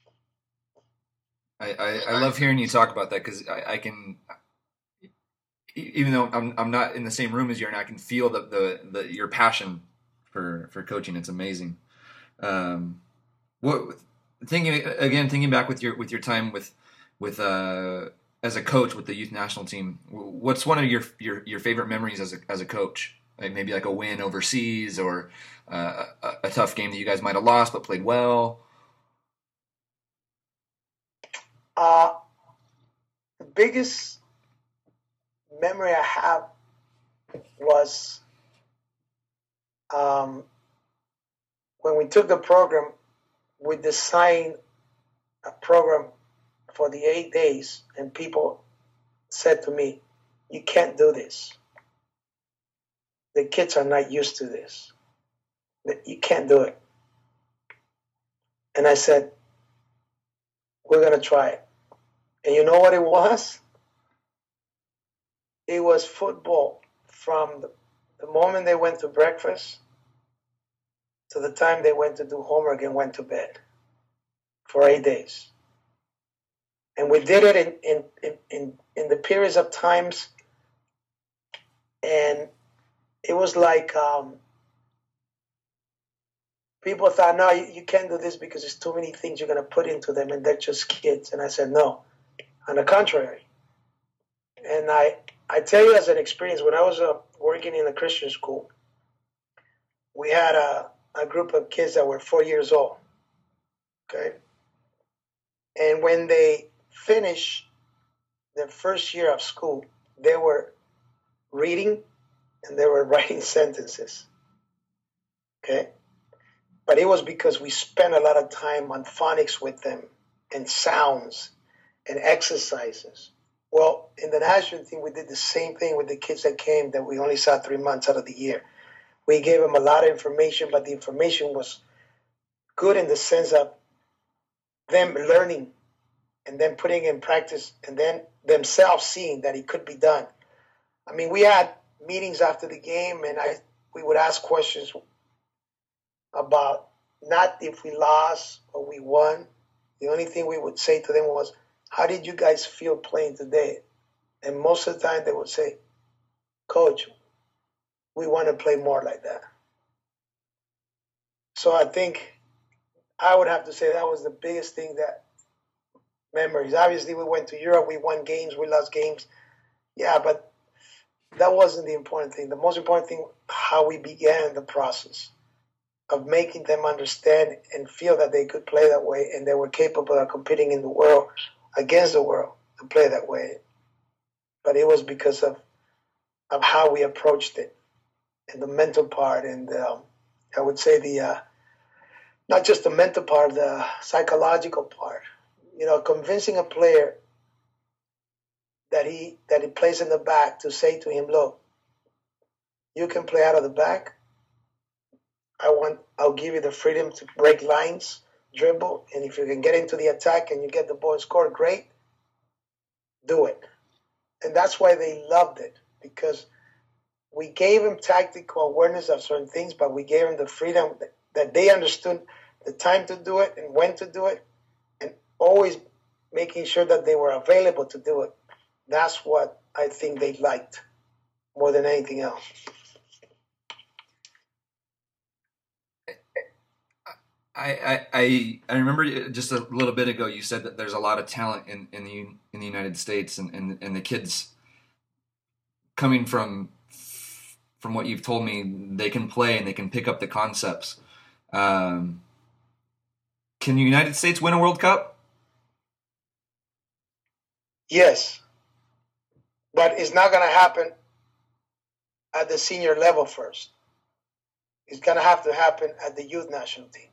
I, I, I love hearing you talk about that because I, I can even though I'm I'm not in the same room as you, and I can feel the the, the your passion for for coaching. It's amazing. Um, what thinking again, thinking back with your with your time with with uh, as a coach with the youth national team. What's one of your your, your favorite memories as a as a coach? Like maybe like a win overseas, or uh, a, a tough game that you guys might have lost but played well. Uh, the biggest memory I have was um, when we took the program. We designed a program for the eight days, and people said to me, "You can't do this. The kids are not used to this. You can't do it." And I said, "We're going to try it." And you know what it was? It was football from the, the moment they went to breakfast to the time they went to do homework and went to bed for eight days. And we did it in, in, in, in, in the periods of times, and it was like um, people thought, no, you, you can't do this because there's too many things you're going to put into them, and they're just kids. And I said, no, on the contrary. And I, I tell you as an experience, when I was uh, working in a Christian school, we had a, a group of kids that were four years old, okay? And when they finished their first year of school, they were reading and they were writing sentences, okay? But it was because we spent a lot of time on phonics with them and sounds and exercises. Well, in the national team, we did the same thing with the kids that came that we only saw three months out of the year. We gave them a lot of information, but the information was good in the sense of them learning and then putting in practice and then themselves seeing that it could be done. I mean, we had meetings after the game, and I we would ask questions about not if we lost or we won. The only thing we would say to them was, how did you guys feel playing today? And most of the time they would say, Coach, we want to play more like that. So I think I would have to say that was the biggest thing, that memories. Obviously, we went to Europe, we won games, we lost games. Yeah, but that wasn't the important thing. The most important thing, how we began the process of making them understand and feel that they could play that way and they were capable of competing in the world against the world to play that way. But it was because of of how we approached it and the mental part, and um, I would say the uh, not just the mental part, the psychological part. You know, convincing a player that he that he plays in the back, to say to him, look, you can play out of the back. I want I'll give you the freedom to break lines, dribble, and if you can get into the attack and you get the ball and score, great. Do it. And that's why they loved it, because we gave them tactical awareness of certain things, but we gave them the freedom that, that they understood the time to do it and when to do it, and always making sure that they were available to do it. That's what I think they liked more than anything else. I, I I remember just a little bit ago you said that there's a lot of talent in, in the in the United States, and, and, and the kids coming from from what you've told me, they can play and they can pick up the concepts. Um, can the United States win a World Cup? Yes, but it's not going to happen at the senior level first. It's going to have to happen at the youth national team.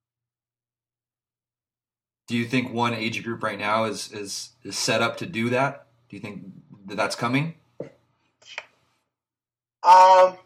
Do you think one age group right now is, is, is set up to do that? Do you think that that's coming? Um,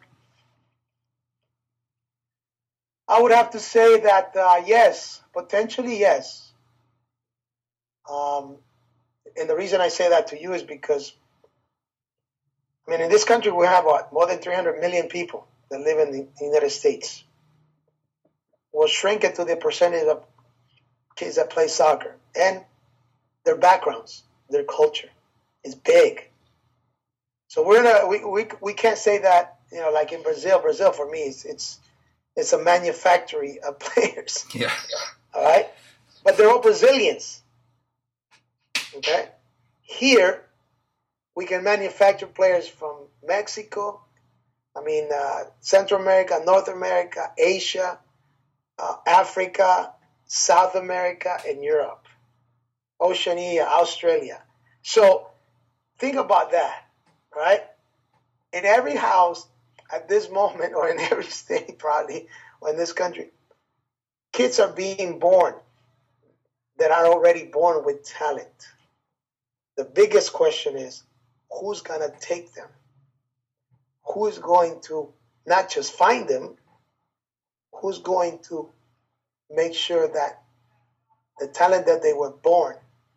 I would have to say that uh, yes, potentially yes. Um, and the reason I say that to you is because, I mean, in this country we have what, more than three hundred million people that live in the United States. We'll shrink it to the percentage of kids that play soccer, and their backgrounds, their culture is big. So we're in a, we, we, we can't say that, you know, like in Brazil. Brazil, for me, it's it's, it's a manufactory of players. Yeah. All right? But they're all Brazilians. Okay? Here, we can manufacture players from Mexico, I mean, uh, Central America, North America, Asia, uh, Africa, South America, and Europe, Oceania, Australia. So think about that, right? In every house at this moment, or in every state probably, or in this country, kids are being born that are already born with talent. The biggest question is, who's going to take them? Who's going to not just find them, who's going to make sure that the talent that they were born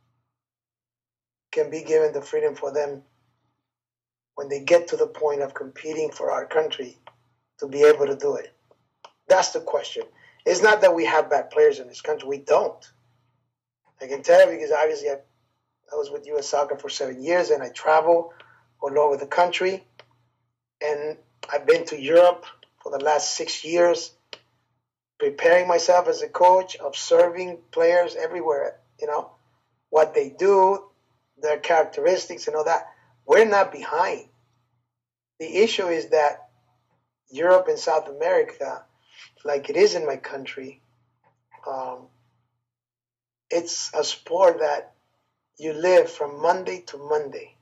can be given the freedom for them when they get to the point of competing for our country to be able to do it? That's the question. It's not that we have bad players in this country. We don't. I can tell you because obviously I, I was with U S Soccer for seven years and I travel all over the country. And I've been to Europe for the last six years, preparing myself as a coach, observing players everywhere, you know, what they do, their characteristics and all that. We're not behind. The issue is that Europe and South America, like it is in my country, um, it's a sport that you live from Monday to Monday,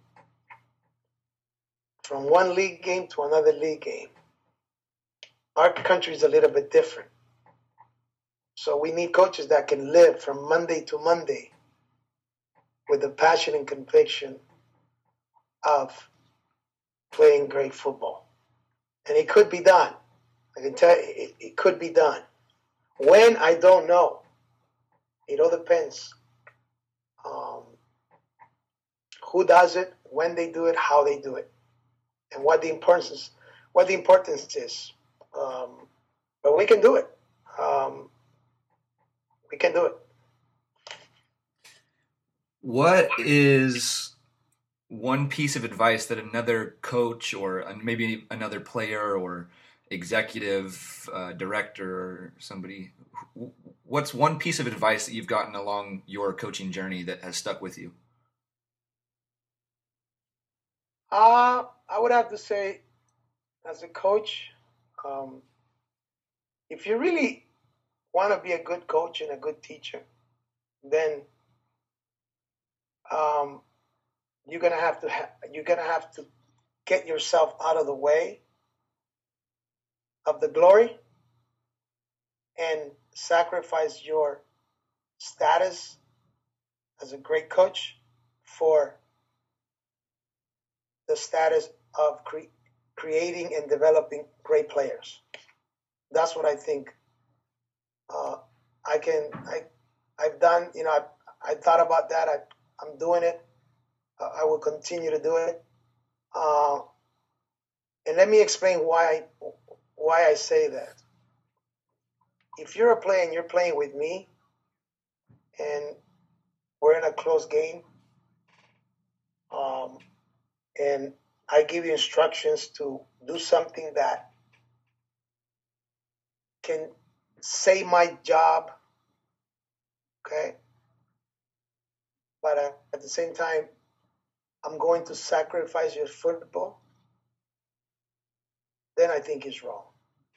from one league game to another league game. Our country is a little bit different. So we need coaches that can live from Monday to Monday with the passion and conviction of playing great football. And it could be done. I can tell you, it, it could be done. When, I don't know. It all depends. Um, who does it, when they do it, how they do it, and what the importance is. What the importance is. Um, but we can do it. Um, we can do it. What is one piece of advice that another coach or maybe another player or executive uh, director or somebody, what's one piece of advice that you've gotten along your coaching journey that has stuck with you? Uh, I would have to say, as a coach, um, if you really want to be a good coach and a good teacher, then um, you're gonna have to ha- you're gonna have to get yourself out of the way of the glory and sacrifice your status as a great coach for the status of cre- creating and developing great players. That's what I think. Uh, I can. I. I've done. You know. I. I thought about that. I. I'm doing it. Uh, I will continue to do it. Uh, and let me explain why. I, why I say that. If you're a player and you're playing with me, and we're in a close game, um, and I give you instructions to do something that can save my job, okay? But uh, at the same time, I'm going to sacrifice your football, then I think it's wrong.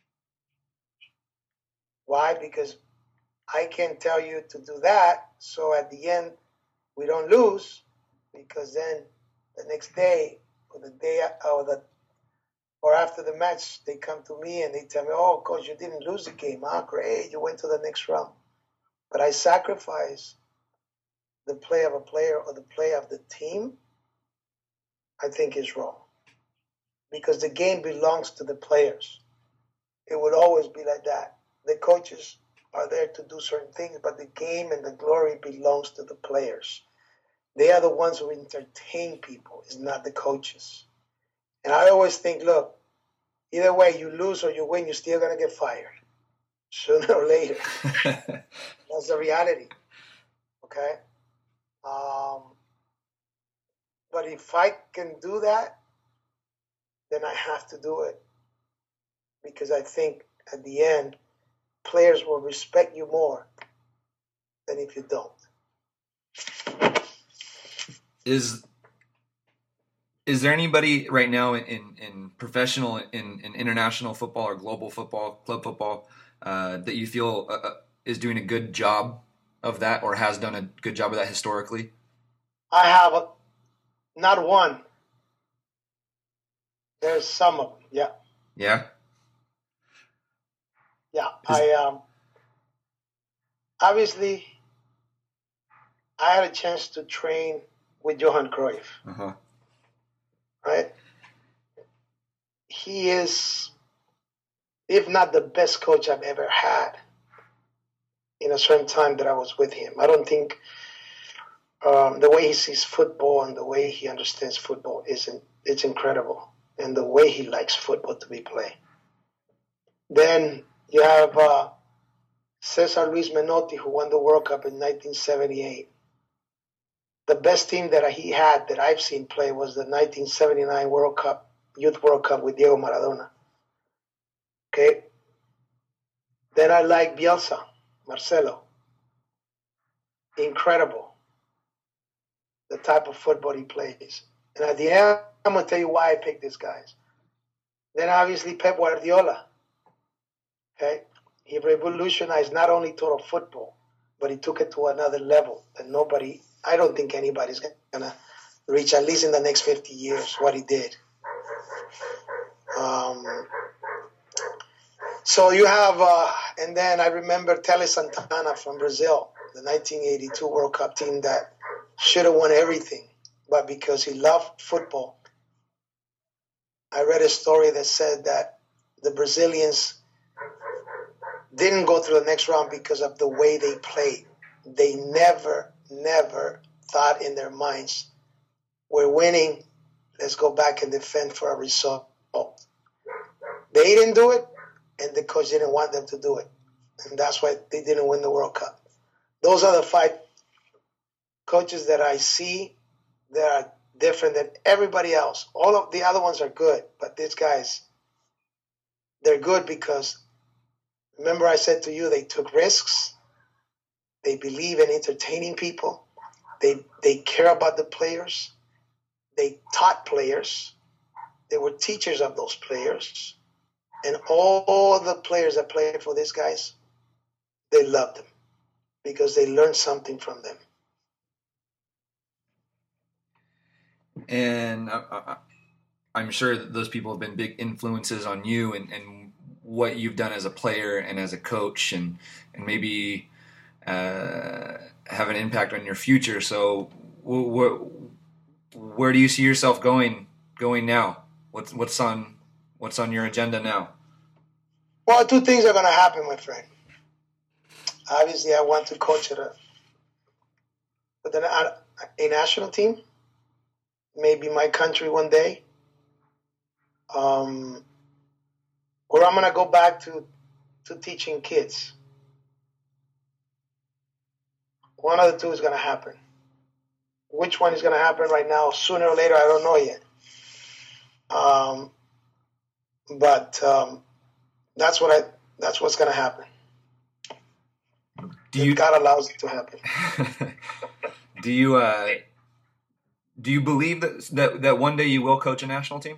Why? Because I can tell you to do that, so at the end, we don't lose, because then the next day, or the day, or the or after the match, they come to me and they tell me, oh, coach, you didn't lose the game. Ah, great, you went to the next round. But I sacrifice the play of a player or the play of the team, I think is wrong. Because the game belongs to the players. It would always be like that. The coaches are there to do certain things, but the game and the glory belongs to the players. They are the ones who entertain people, it's not the coaches. And I always think, look, either way, you lose or you win, you're still going to get fired sooner or later. That's the reality. Okay? Um, but if I can do that, then I have to do it because I think at the end, players will respect you more than if you don't. Is is there anybody right now in, in professional, in, in international football or global football, club football, uh, that you feel uh, is doing a good job of that or has done a good job of that historically? I have a, not one. There's some of them, yeah. Yeah? Yeah, Is, I um, obviously I had a chance to train with Johan Cruyff, uh-huh. right? He is, if not the best coach I've ever had in a certain time that I was with him. I don't think um, the way he sees football and the way he understands football isn't it's incredible, and the way he likes football to be played. Then you have uh, Cesar Luis Menotti, who won the World Cup in nineteen seventy-eight. The best team that he had that I've seen play was the nineteen seventy-nine World Cup, Youth World Cup with Diego Maradona. Okay. Then I like Bielsa, Marcelo. Incredible, the type of football he plays. And at the end, I'm going to tell you why I picked these guys. Then obviously Pep Guardiola. Okay. He revolutionized not only total football, but he took it to another level that nobody, I don't think anybody's going to reach, at least in the next fifty years, what he did. Um, so you have, uh, and then I remember Tele Santana from Brazil, the nineteen eighty-two World Cup team that should have won everything, but because he loved football. I read a story that said that the Brazilians didn't go through the next round because of the way they played. They never, never thought in their minds, we're winning, let's go back and defend for a result. They didn't do it, and the coach didn't want them to do it. And that's why they didn't win the World Cup. Those are the five coaches that I see that are different than everybody else. All of the other ones are good, but these guys, they're good because, remember I said to you, they took risks. They believe in entertaining people. They they care about the players. They taught players. They were teachers of those players. And all the players that played for these guys, they loved them because they learned something from them. And I, I, I'm sure that those people have been big influences on you and, and what you've done as a player and as a coach, and and maybe uh, have an impact on your future. So, wh- wh- where do you see yourself going going now? What's what's on what's on your agenda now? Well, two things are going to happen, my friend. Obviously, I want to coach at a with an, a national team, maybe my country one day. Um, or I'm going to go back to, to teaching kids. One of the two is going to happen. Which one is going to happen right now, sooner or later, I don't know yet. Um, but um, that's what I. That's what's going to happen. Do you, if God allows it to happen. do you uh, do you believe that, that that one day you will coach a national team?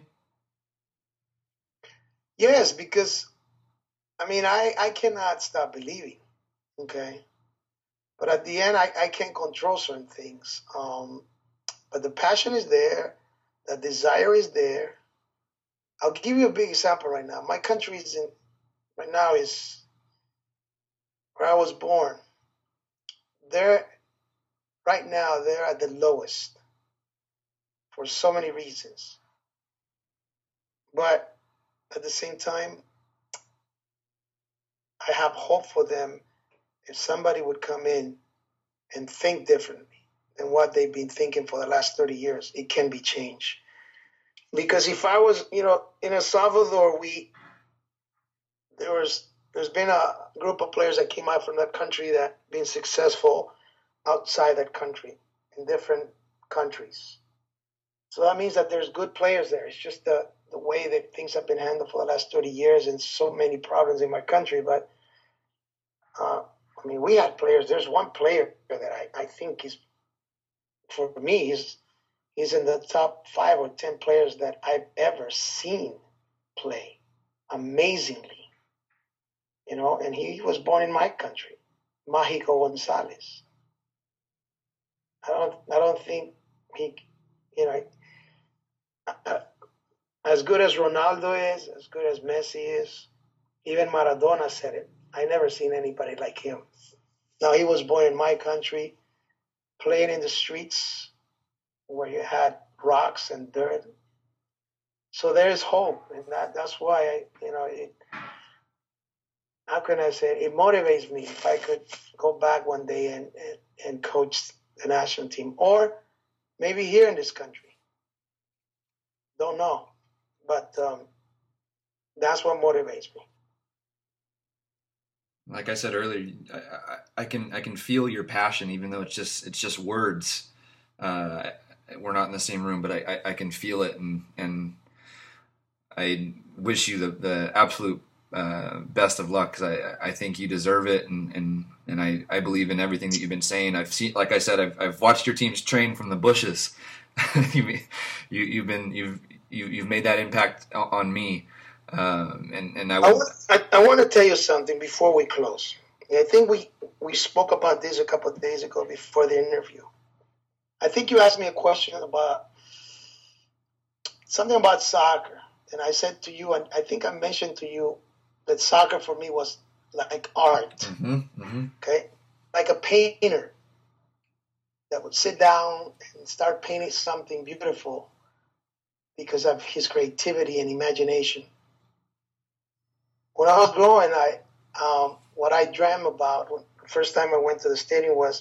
Yes, because I mean I, I cannot stop believing. Okay. But at the end I, I can't control certain things. Um, but the passion is there, the desire is there. I'll give you a big example right now. My country is in right now is where I was born. They're right now they're at the lowest for so many reasons. But at the same time, I have hope for them if somebody would come in and think differently than what they've been thinking for the last thirty years. It can be changed. Because if I was, you know, in El Salvador, we there was there's been a group of players that came out from that country that been successful outside that country in different countries. So that means that there's good players there. It's just the the way that things have been handled for the last thirty years and so many problems in my country. But, uh, I mean, we had players. There's one player that I, I think is, for me, he's, he's in the top five or ten players that I've ever seen play amazingly. You know, and he was born in my country, Mágico González. I don't, I don't think he, you know, as good as Ronaldo is, as good as Messi is, even Maradona said it. I never seen anybody like him. Now, he was born in my country, playing in the streets where you had rocks and dirt. So there is hope, and that, that's why, I, you know, it, how can I say it? It motivates me if I could go back one day and, and, and coach the national team, or maybe here in this country. Don't know, but um, that's what motivates me. Like I said earlier, I, I, I can I can feel your passion, even though it's just it's just words. Uh, we're not in the same room, but I, I, I can feel it, and and I wish you the, the absolute uh, best of luck, because I, I think you deserve it, and, and, and I, I believe in everything that you've been saying. I've seen, like I said, I've I've watched your teams train from the bushes. you, you you've been you've you, you've made that impact on me, um, and and I, would, I, want, I I want to tell you something before we close. I think we we spoke about this a couple of days ago before the interview. I think you asked me a question about something about soccer, and I said to you, and I think I mentioned to you that soccer for me was like art, mm-hmm, mm-hmm. Okay, like a painter that would sit down and start painting something beautiful because of his creativity and imagination. When I was growing, I um, what I dreamt about when, the first time I went to the stadium was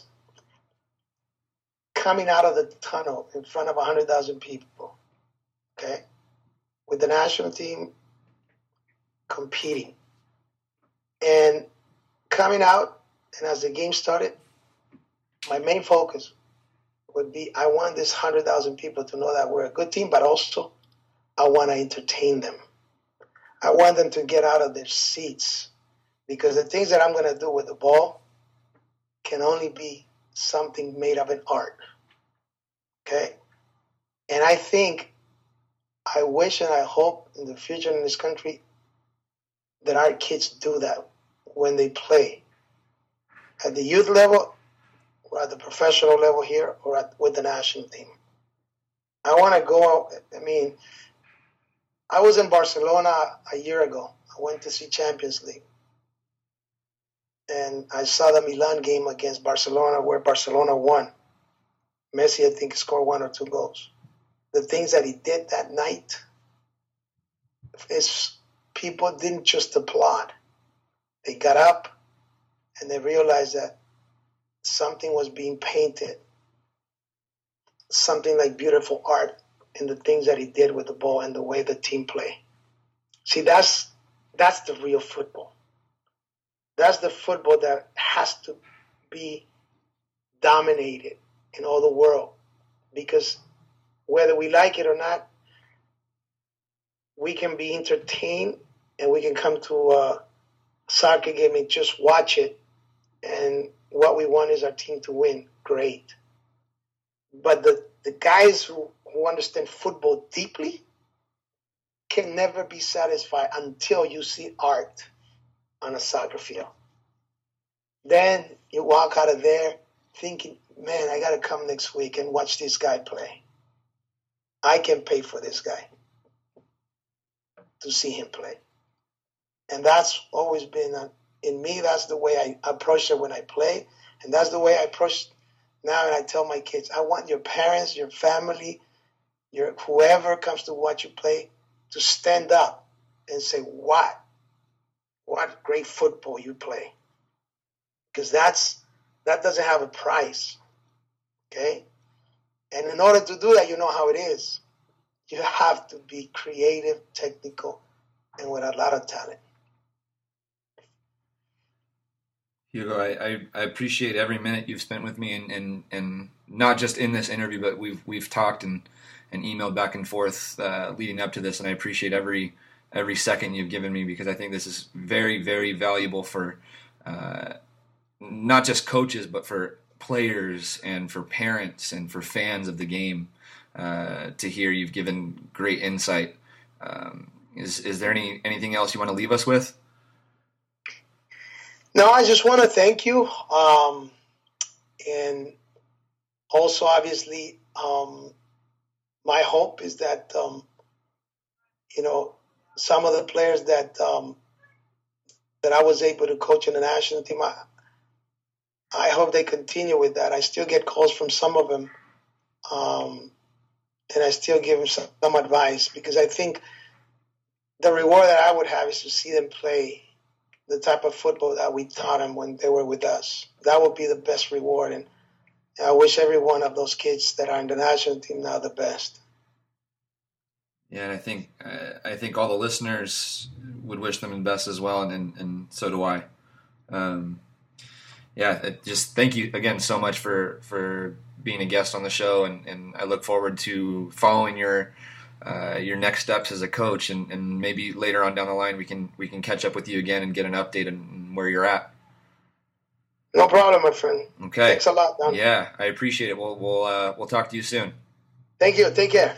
coming out of the tunnel in front of one hundred thousand people, okay, with the national team competing. And coming out, and as the game started, my main focus would be I want this one hundred thousand people to know that we're a good team, but also I want to entertain them. I want them to get out of their seats, because the things that I'm going to do with the ball can only be something made of an art. Okay? And I think, I wish and I hope in the future in this country that our kids do that when they play at the youth level or at the professional level here or at, with the national team. I want to go, I mean, I was in Barcelona a year ago. I went to see Champions League. And I saw the Milan game against Barcelona where Barcelona won. Messi, I think, scored one or two goals. The things that he did that night, is people didn't just applaud. They got up and they realized that something was being painted, something like beautiful art in the things that he did with the ball and the way the team play. See, that's that's the real football. That's the football that has to be dominated in all the world, because whether we like it or not, we can be entertained and we can come to a soccer game and just watch it, and what we want is our team to win. Great. But the, the guys who, who understand football deeply can never be satisfied until you see art on a soccer field. Then you walk out of there thinking, man, I got to come next week and watch this guy play. I can pay for this guy to see him play. And that's always been, a, in me, that's the way I approach it when I play. And that's the way I approach now, and I tell my kids, I want your parents, your family, your whoever comes to watch you play to stand up and say, what? What great football you play. Because that's that doesn't have a price. Okay? And in order to do that, you know how it is. You have to be creative, technical, and with a lot of talent. Hugo, I, I, I appreciate every minute you've spent with me, and, and, and not just in this interview, but we've we've talked and and emailed back and forth uh, leading up to this, and I appreciate every every second you've given me, because I think this is very, very valuable for uh, not just coaches, but for players and for parents and for fans of the game uh, to hear. You've given great insight. Um, is is there any anything else you want to leave us with? No, I just want to thank you, um, and also obviously um, my hope is that um, you know, some of the players that um, that I was able to coach in the national team, I, I hope they continue with that. I still get calls from some of them, um, and I still give them some, some advice, because I think the reward that I would have is to see them play the type of football that we taught them when they were with us. That would be the best reward, and I wish every one of those kids that are in the national team now the best. Yeah, and I think uh, I think all the listeners would wish them the best as well, and and, and so do I. Um, yeah, it, just thank you again so much for, for being a guest on the show, and, and I look forward to following your uh, your next steps as a coach, and, and maybe later on down the line we can we can catch up with you again and get an update on where you're at. No problem, my friend. Okay. Thanks a lot, Don. Yeah, I appreciate it. We'll we'll uh, we'll talk to you soon. Thank you. Take care.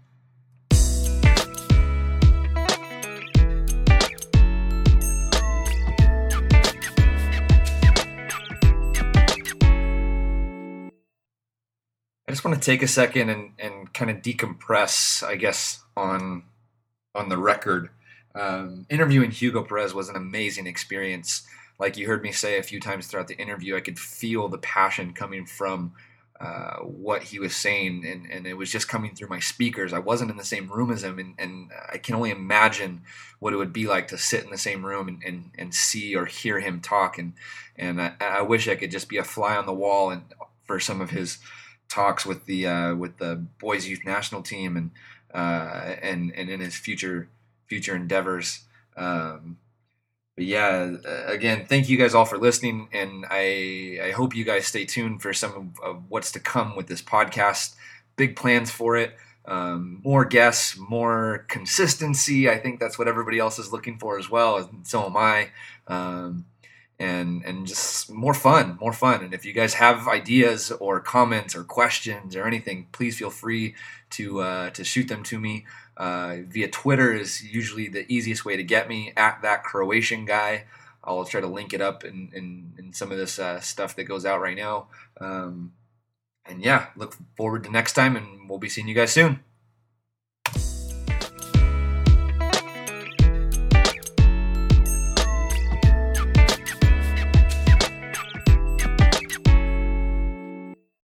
I just want to take a second and, and kind of decompress, I guess, on on the record. Um, interviewing Hugo Perez was an amazing experience. Like you heard me say a few times throughout the interview, I could feel the passion coming from uh, what he was saying, and, and it was just coming through my speakers. I wasn't in the same room as him, and, and I can only imagine what it would be like to sit in the same room and, and, and see or hear him talk. And and I, I wish I could just be a fly on the wall and for some of his talks with the uh, with the boys youth national team, and uh, and and in his future future endeavors. Um, but yeah, again, thank you guys all for listening, and I I hope you guys stay tuned for some of, of what's to come with this podcast. Big plans for it. Um, more guests, more consistency. I think that's what everybody else is looking for as well, and so am I. Um, and and just more fun, more fun. And if you guys have ideas or comments or questions or anything, please feel free to uh, to shoot them to me. Uh, via Twitter is usually the easiest way to get me, at that Croatian guy. I'll try to link it up in, in, in some of this uh, stuff that goes out right now. Um, and yeah, look forward to next time, and we'll be seeing you guys soon.